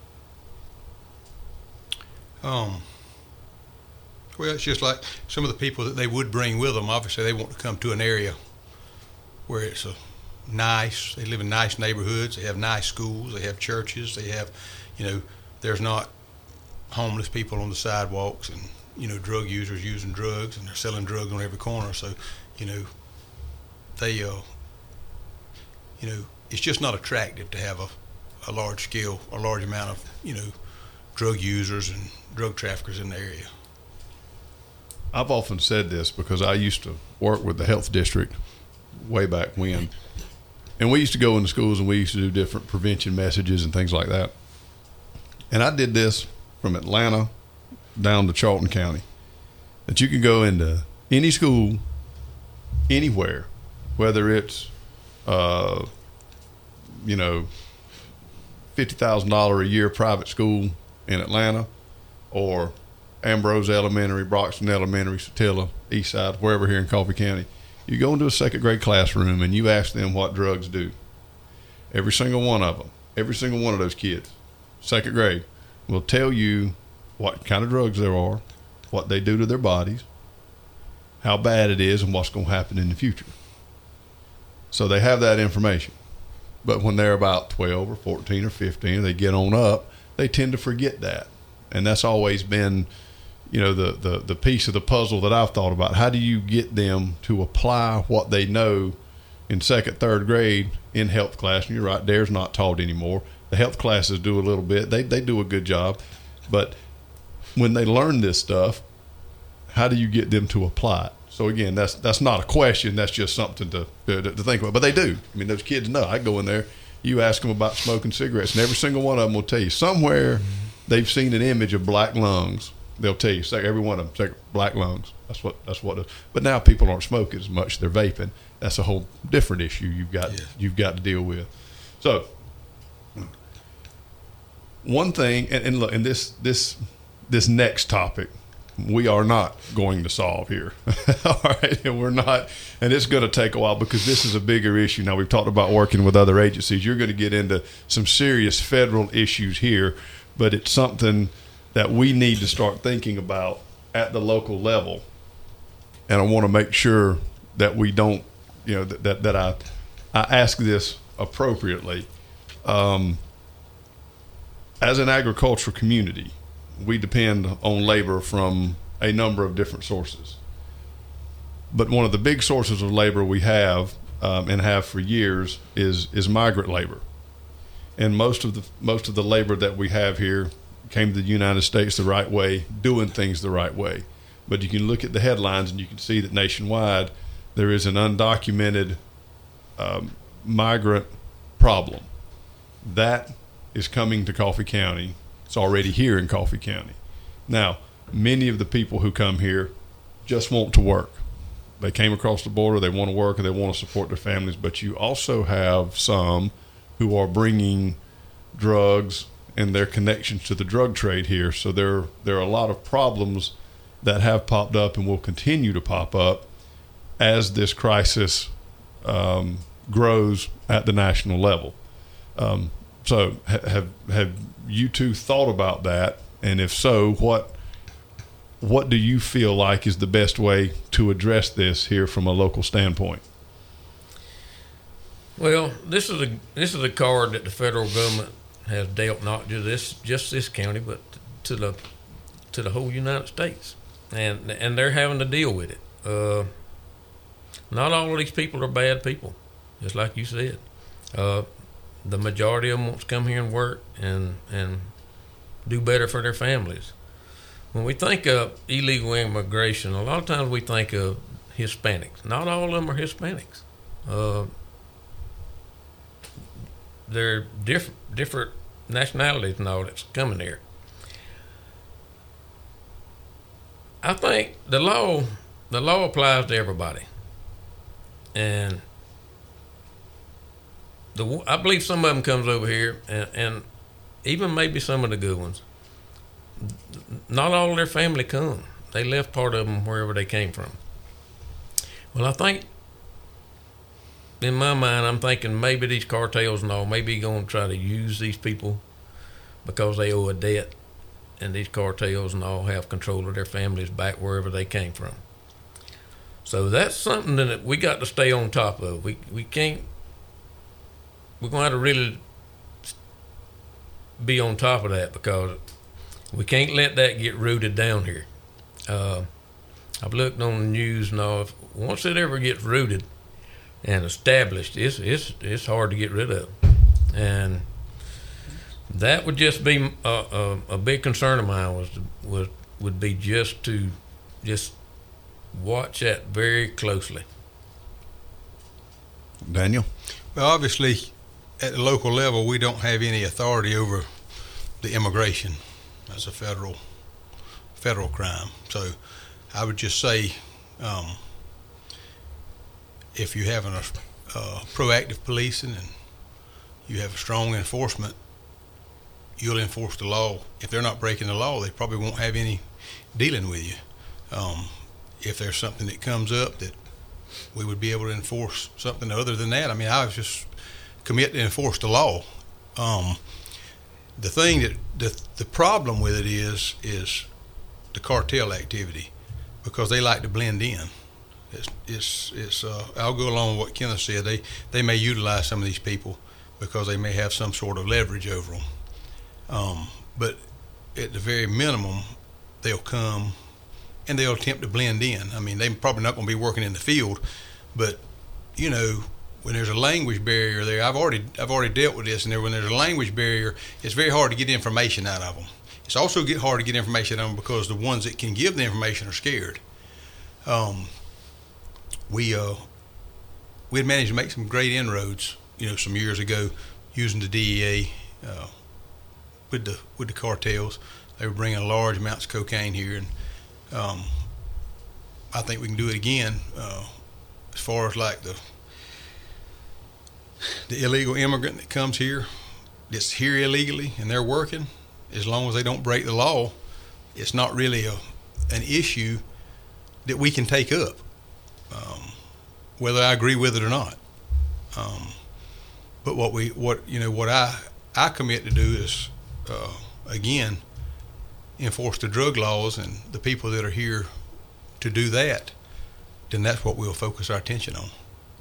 Well, it's just like some of the people that they would bring with them. Obviously, they want to come to an area where it's they live in nice neighborhoods. They have nice schools. They have churches. They have, there's not homeless people on the sidewalks and, drug users using drugs, and they're selling drugs on every corner. So, they, it's just not attractive to have a large amount of, drug users and drug traffickers in the area. I've often said this because I used to work with the health district way back when, and we used to go into schools and we used to do different prevention messages and things like that. And I did this from Atlanta down to Charlton County, that you can go into any school, anywhere, whether it's, $50,000 a year private school in Atlanta, or Ambrose Elementary, Broxton Elementary, Satilla, Eastside, wherever here in Coffee County. You go into a second grade classroom and you ask them what drugs do. Every single one of them, every single one of those kids, second grade, will tell you what kind of drugs there are, what they do to their bodies, how bad it is, and what's going to happen in the future. So they have that information. But when they're about 12 or 14 or 15, they get on up, they tend to forget that. And that's always been, the piece of the puzzle that I've thought about. How do you get them to apply what they know in second, third grade in health class? And you're right, DARE's not taught anymore. The health classes do a little bit. They do a good job. But when they learn this stuff, how do you get them to apply it? So again, that's not a question. That's just something to think about. But they do. I mean, those kids know. I go in there, you ask them about smoking cigarettes, and every single one of them will tell you somewhere they've seen an image of black lungs. They'll tell you, every one of them, black lungs. That's what. But now people aren't smoking as much; they're vaping. That's a whole different issue you've got to deal with. So one thing, and look, and this next topic, we are not going to solve here. All right. And we're not, and it's going to take a while because this is a bigger issue. Now, we've talked about working with other agencies. You're going to get into some serious federal issues here, but it's something that we need to start thinking about at the local level. And I want to make sure that we don't, that I ask this appropriately. As an agricultural community, we depend on labor from a number of different sources. But one of the big sources of labor we have and have for years is migrant labor. And most of the labor that we have here came to the United States the right way, doing things the right way. But you can look at the headlines and you can see that nationwide there is an undocumented migrant problem. That is coming to Coffee County. It's already here in Coffee County. Now, many of the people who come here just want to work. They came across the border, they want to work, and they want to support their families. But you also have some who are bringing drugs and their connections to the drug trade here. So there are a lot of problems that have popped up and will continue to pop up as this crisis grows at the national level. So have you two thought about that? And if so, what do you feel like is the best way to address this here from a local standpoint? Well, this is a card that the federal government has dealt, not just this county, but to the whole United States, and they're having to deal with it. Not all of these people are bad people, just like you said. The majority of them want to come here and work and do better for their families. When we think of illegal immigration, a lot of times we think of Hispanics. Not all of them are Hispanics. They're different nationalities and all that's coming here. I think the law applies to everybody, and I believe some of them comes over here, and even maybe some of the good ones. Not all of their family come. They left part of them wherever they came from. Well, I think, in my mind, I'm thinking maybe these cartels and all, maybe going to try to use these people because they owe a debt, and these cartels and all have control of their families back wherever they came from. So that's something that we got to stay on top of. We can't. We're going to have to really be on top of that because we can't let that get rooted down here. I've looked on the news and all. Once it ever gets rooted and established, it's hard to get rid of, and that would just be a big concern of mine. Would be just to watch that very closely. Daniel? Well, obviously, at the local level, we don't have any authority over the immigration. That's a federal crime. So I would just say, if you have proactive policing and you have strong enforcement, you'll enforce the law. If they're not breaking the law, they probably won't have any dealing with you. If there's something that comes up that we would be able to enforce something other than that, I mean, I was just commit to enforce the law. The thing the problem with it is the cartel activity, because they like to blend in. I'll go along with what Kenneth said. They may utilize some of these people because they may have some sort of leverage over them. But at the very minimum, they'll come and they'll attempt to blend in. I mean, they're probably not going to be working in the field, but you know, when there's a language barrier there, I've already dealt with this, and when there's a language barrier, it's very hard to get information out of them. It's also hard to get information out of them because the ones that can give the information are scared. We had managed to make some great inroads, some years ago, using the DEA with the cartels. They were bringing large amounts of cocaine here, and I think we can do it again. As far as like the illegal immigrant that comes here, that's here illegally, and they're working, as long as they don't break the law, it's not really an issue that we can take up, whether I agree with it or not. But what I commit to do is again enforce the drug laws, and the people that are here to do that, then that's what we'll focus our attention on.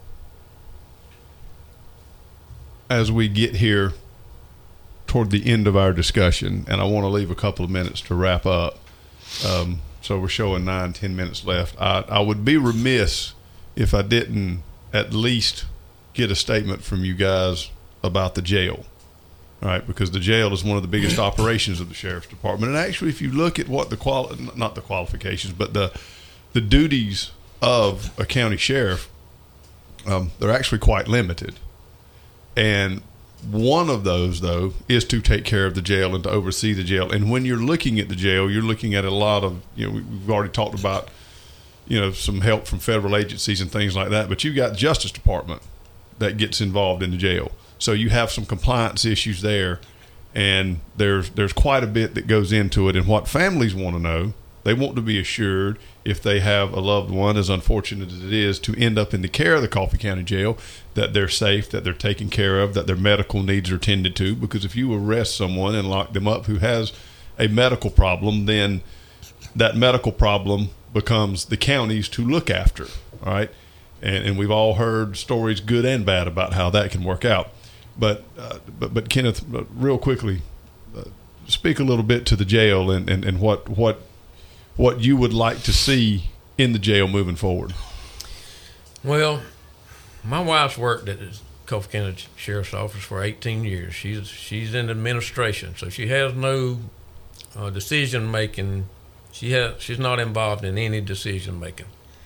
As we get here toward the end of our discussion, and I want to leave a couple of minutes to wrap up, so we're showing 9-10 minutes left. I would be remiss if I didn't at least get a statement from you guys about the jail, right? Because the jail is one of the biggest operations of the Sheriff's Department. And actually, if you look at what not the qualifications, but the duties of a county sheriff, they're actually quite limited. And one of those, though, is to take care of the jail and to oversee the jail. And when you're looking at the jail, you're looking at a lot of, we've already talked about, some help from federal agencies and things like that. But you've got the Justice Department that gets involved in the jail. So you have some compliance issues there. And there's quite a bit that goes into it. And what families want to know, they want to be assured if they have a loved one, as unfortunate as it is, to end up in the care of the Coffee County Jail, that they're safe, that they're taken care of, that their medical needs are tended to. Because if you arrest someone and lock them up who has a medical problem, then that medical problem becomes the county's to look after, all right? And we've all heard stories, good and bad, about how that can work out. But Kenneth, real quickly, speak a little bit to the jail and what you would like to see in the jail moving forward. Well, my wife's worked at the Coffee County Sheriff's Office for 18 years. She's in administration, so she has no decision making. She's not involved in any decision making.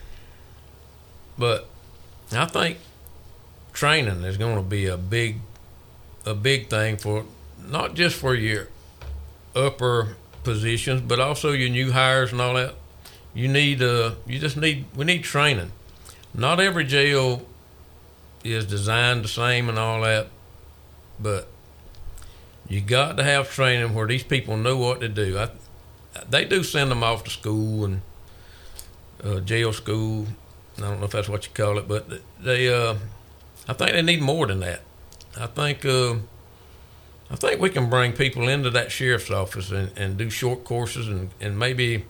But I think training is going to be a big thing for not just for your upper positions, but also your new hires and all that. We need training. Not every jail is designed the same and all that. but you got to have training where these people know what to do. They do send them off to school and jail school. I don't know if that's what you call it, but I think they need more than that. I think we can bring people into that sheriff's office and do short courses and maybe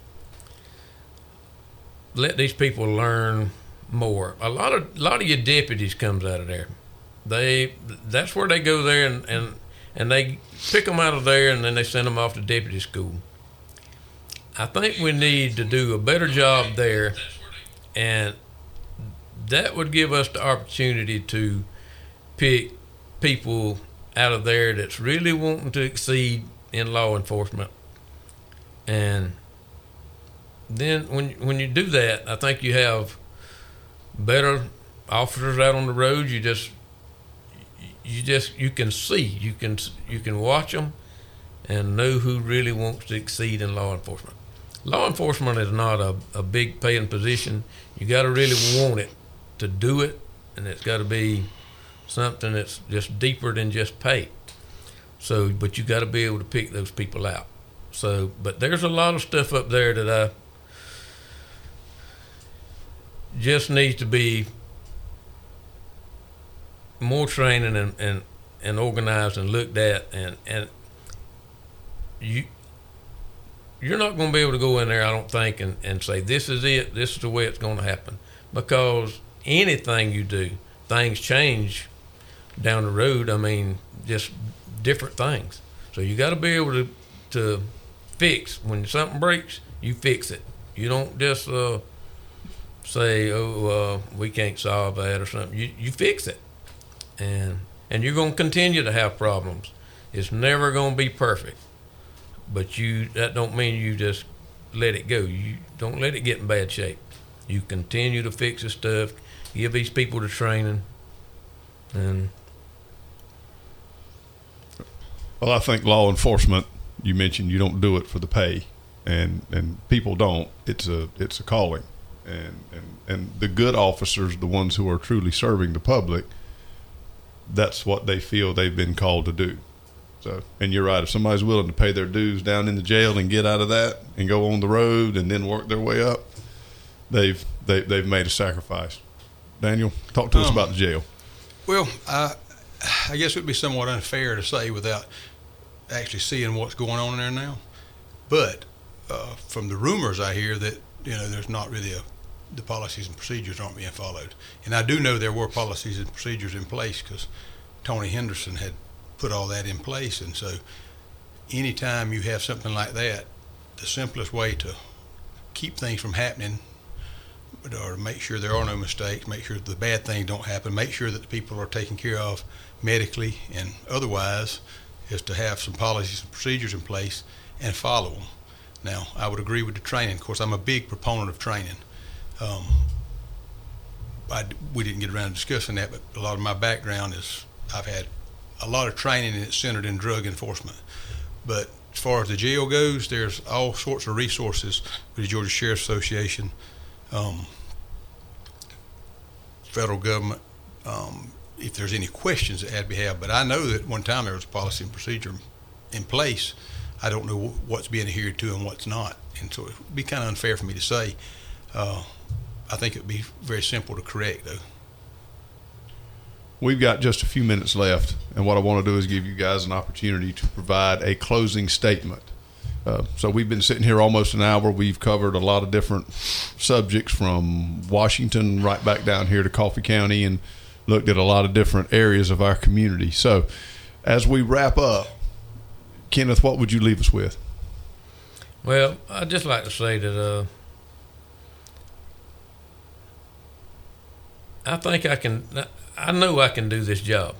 let these people learn more. A lot of your deputies comes out of there. That's where they go there and they pick them out of there and then they send them off to deputy school. I think we need to do a better job there, and that would give us the opportunity to pick people out of there that's really wanting to exceed in law enforcement. And then when you do that, I think you have better officers out on the road. You can see, you can watch them and know who really wants to exceed in law enforcement. Law enforcement is not a big paying position. You got to really want it to do it, and it's got to be something that's just deeper than just pay. So, but you got to be able to pick those people out. So, but there's a lot of stuff up there that I just needs to be more training and organized and looked at, and you're not going to be able to go in there, I don't think, and say, this is it, this is the way it's going to happen. Because anything you do, things change down the road. I mean, just different things. So you got to be able to fix. When something breaks, you fix it. You don't just say, we can't solve that or something. You fix it. And you're going to continue to have problems. It's never going to be perfect. But that don't mean you just let it go. You don't let it get in bad shape. You continue to fix the stuff, give these people the training, and well, I think law enforcement, you mentioned you don't do it for the pay, and people don't. It's a calling, and the good officers, the ones who are truly serving the public, that's what they feel they've been called to do. So, and you're right. If somebody's willing to pay their dues down in the jail and get out of that and go on the road and then work their way up, they've made a sacrifice. Daniel, talk to us about the jail. Well, I guess it would be somewhat unfair to say without actually seeing what's going on in there now. But from the rumors I hear that there's not really the policies and procedures aren't being followed. And I do know there were policies and procedures in place because Tony Henderson had put all that in place. And so anytime you have something like that, the simplest way to keep things from happening or make sure there are no mistakes, make sure the bad things don't happen, make sure that the people are taken care of medically and otherwise, is to have some policies and procedures in place and follow them. Now, I would agree with the training. Of course, I'm a big proponent of training. We didn't get around to discussing that, but a lot of my background is I've had a lot of training and it's centered in drug enforcement. But as far as the jail goes, there's all sorts of resources with the Georgia Sheriff's Association, federal government, if there's any questions that had to be had. But I know that one time there was a policy and procedure in place. I don't know what's being adhered to and what's not. And so it would be kind of unfair for me to say. I think it would be very simple to correct, though. We've got just a few minutes left, and what I want to do is give you guys an opportunity to provide a closing statement. So we've been sitting here almost an hour. We've covered a lot of different subjects from Washington right back down here to Coffee County and looked at a lot of different areas of our community. So as we wrap up, Kenneth, what would you leave us with? Well, I'd just like to say that I know I can do this job.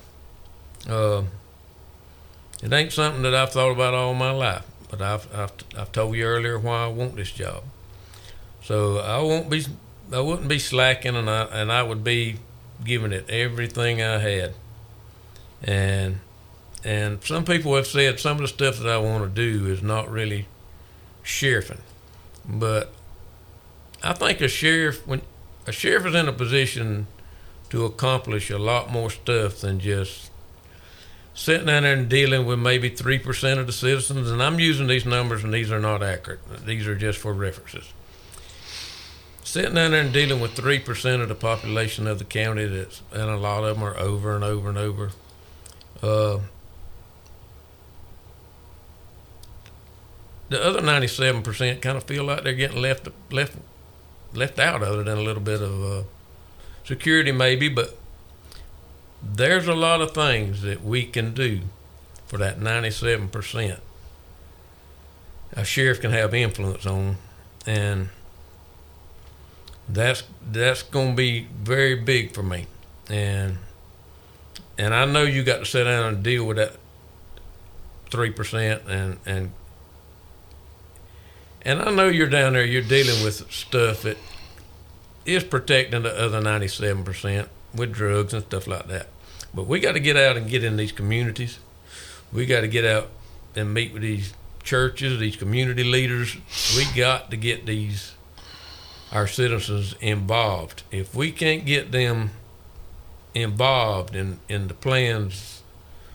It ain't something that I've thought about all my life, but I've told you earlier why I want this job. So I wouldn't be slacking, and I would be giving it everything I had. And some people have said some of the stuff that I want to do is not really sheriffing, but I think when a sheriff is in a position to accomplish a lot more stuff than just sitting down there and dealing with maybe 3% of the citizens, and I'm using these numbers and these are not accurate. These are just for references. Sitting down there and dealing with 3% of the population of the county, and a lot of them are over and over and over. The other 97% kind of feel like they're getting left out, other than a little bit of security maybe, but there's a lot of things that we can do for that 97%. A sheriff can have influence on, and that's going to be very big for me. And I know you got to sit down and deal with that 3%, and I know you're down there, you're dealing with stuff that is protecting the other 97% with drugs and stuff like that. But we got to get out and get in these communities. We got to get out and meet with these churches, these community leaders. We got to get our citizens involved. If we can't get them involved in the plans,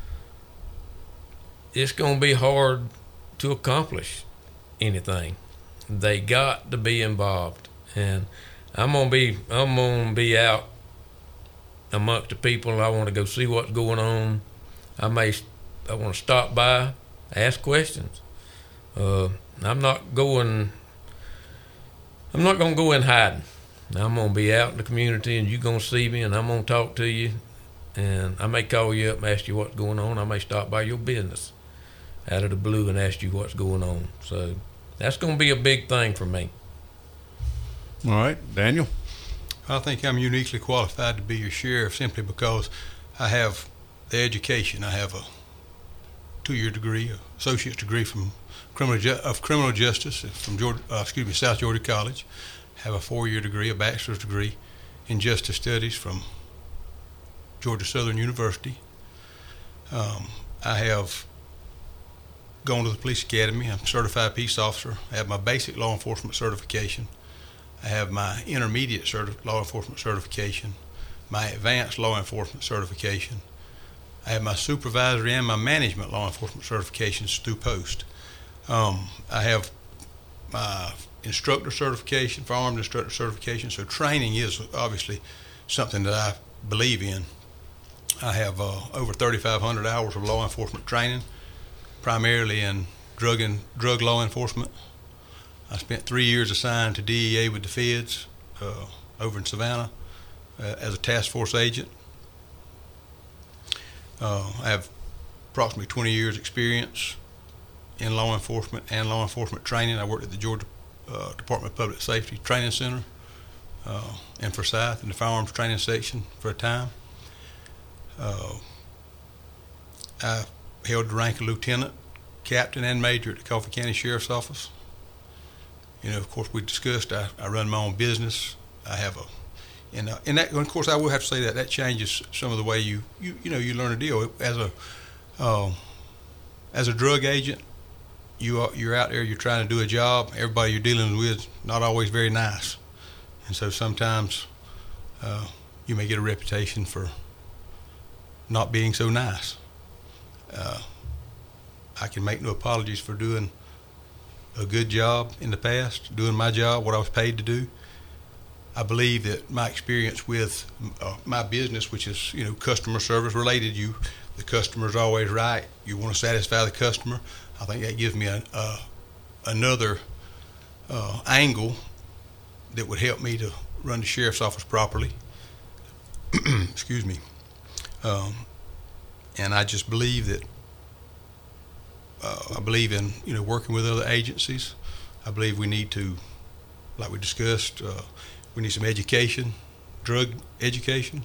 it's going to be hard to accomplish anything. They got to be involved, and I'm gonna be out amongst the people. I want to go see what's going on. I want to stop by, ask questions. I'm not going to go in hiding. I'm going to be out in the community, and you're going to see me, and I'm going to talk to you, and I may call you up and ask you what's going on. I may stop by your business out of the blue and ask you what's going on. So that's going to be a big thing for me. All right, Daniel? I think I'm uniquely qualified to be your sheriff simply because I have the education. I have a 2-year degree, an associate's degree from criminal justice from South Georgia College. I have a 4-year degree, a bachelor's degree in justice studies from Georgia Southern University. I have gone to the police academy. I'm a certified peace officer. I have my basic law enforcement certification. I have my intermediate law enforcement certification, my advanced law enforcement certification. I have my supervisory and my management law enforcement certifications through post. I have my instructor certification, firearms instructor certification. So training is obviously something that I believe in. I have over 3,500 hours of law enforcement training, primarily in drug law enforcement. I spent 3 years assigned to DEA with the feds over in Savannah as a task force agent. I have approximately 20 years experience in law enforcement and law enforcement training. I worked at the Georgia Department of Public Safety Training Center in Forsyth in the firearms training section for a time. I held the rank of lieutenant, captain, and major at the Coffee County Sheriff's Office. You know, of course, we discussed I run my own business. I have and that, of course, I will have to say that changes some of the way you learn to deal as a drug agent. You're out there, you're trying to do a job. Everybody you're dealing with not always very nice, and so sometimes you may get a reputation for not being so nice. I can make no apologies for doing a good job in the past, doing my job, what I was paid to do. I believe that my experience with my business, which is customer service related, the customer's always right. You want to satisfy the customer. I think that gives me another angle that would help me to run the sheriff's office properly. Excuse me. And I just believe that I believe in working with other agencies. I believe we need to, like we discussed, we need some education, drug education,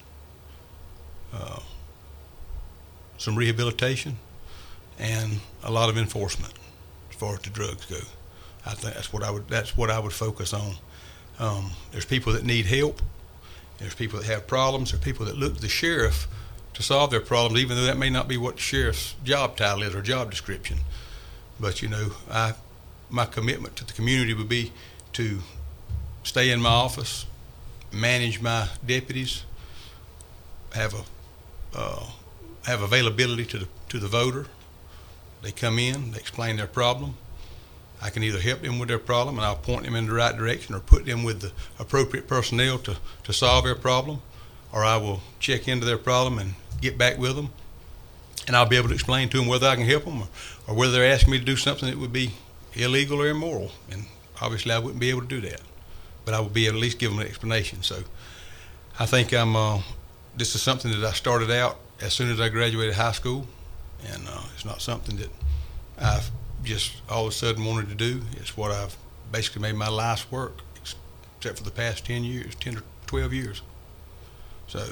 some rehabilitation, and a lot of enforcement as far as the drugs go. I think that's what I would focus on. There's people that need help. There's people that have problems. There's people that look to the sheriff to solve their problems, even though that may not be what the sheriff's job title is or job description. But my commitment to the community would be to stay in my office, manage my deputies, have have availability to the voter. They come in, they explain their problem. I can either help them with their problem, and I'll point them in the right direction, or put them with the appropriate personnel to solve their problem, or I will check into their problem and get back with them, and I'll be able to explain to them whether I can help them or whether they're asking me to do something that would be illegal or immoral. And obviously I wouldn't be able to do that, but I would be able to at least give them an explanation. So I think this is something that I started out as soon as I graduated high school, and it's not something that I've just all of a sudden wanted to do. It's what I've basically made my life's work, except for the past 10 or 12 years. So,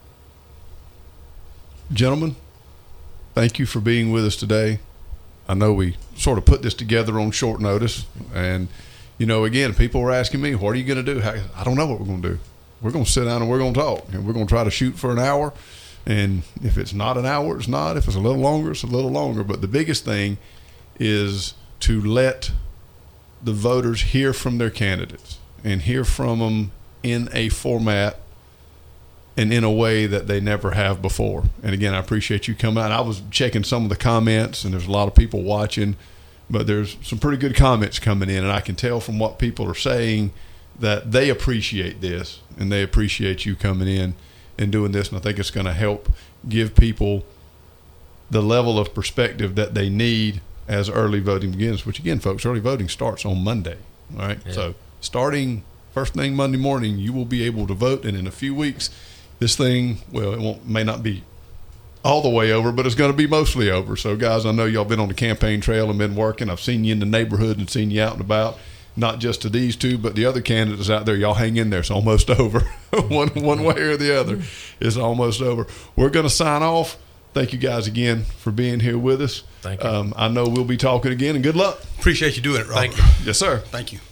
gentlemen, thank you for being with us today. I know we sort of put this together on short notice, and again, people were asking me, what are you going to do? I don't know what we're going to do. We're going to sit down and we're going to talk, and we're going to try to shoot for an hour, and if it's not an hour, it's not. If it's a little longer, it's a little longer. But the biggest thing is to let the voters hear from their candidates and hear from them in a format and in a way that they never have before. And again, I appreciate you coming out. I was checking some of the comments, and there's a lot of people watching, but there's some pretty good comments coming in, and I can tell from what people are saying that they appreciate this, and they appreciate you coming in and doing this. And I think it's going to help give people the level of perspective that they need as early voting begins, which again, folks, early voting starts on Monday, all right? Yeah. So starting first thing Monday morning, you will be able to vote, and in a few weeks, this thing, well, it may not be all the way over, but it's going to be mostly over. So, guys, I know y'all been on the campaign trail and been working. I've seen you in the neighborhood and seen you out and about, not just to these two, but the other candidates out there. Y'all hang in there. It's almost over. one way or the other. It's almost over. We're going to sign off. Thank you guys again for being here with us. Thank you. I know we'll be talking again, and good luck. Appreciate you doing it, Robert. Thank you. Yes, sir. Thank you.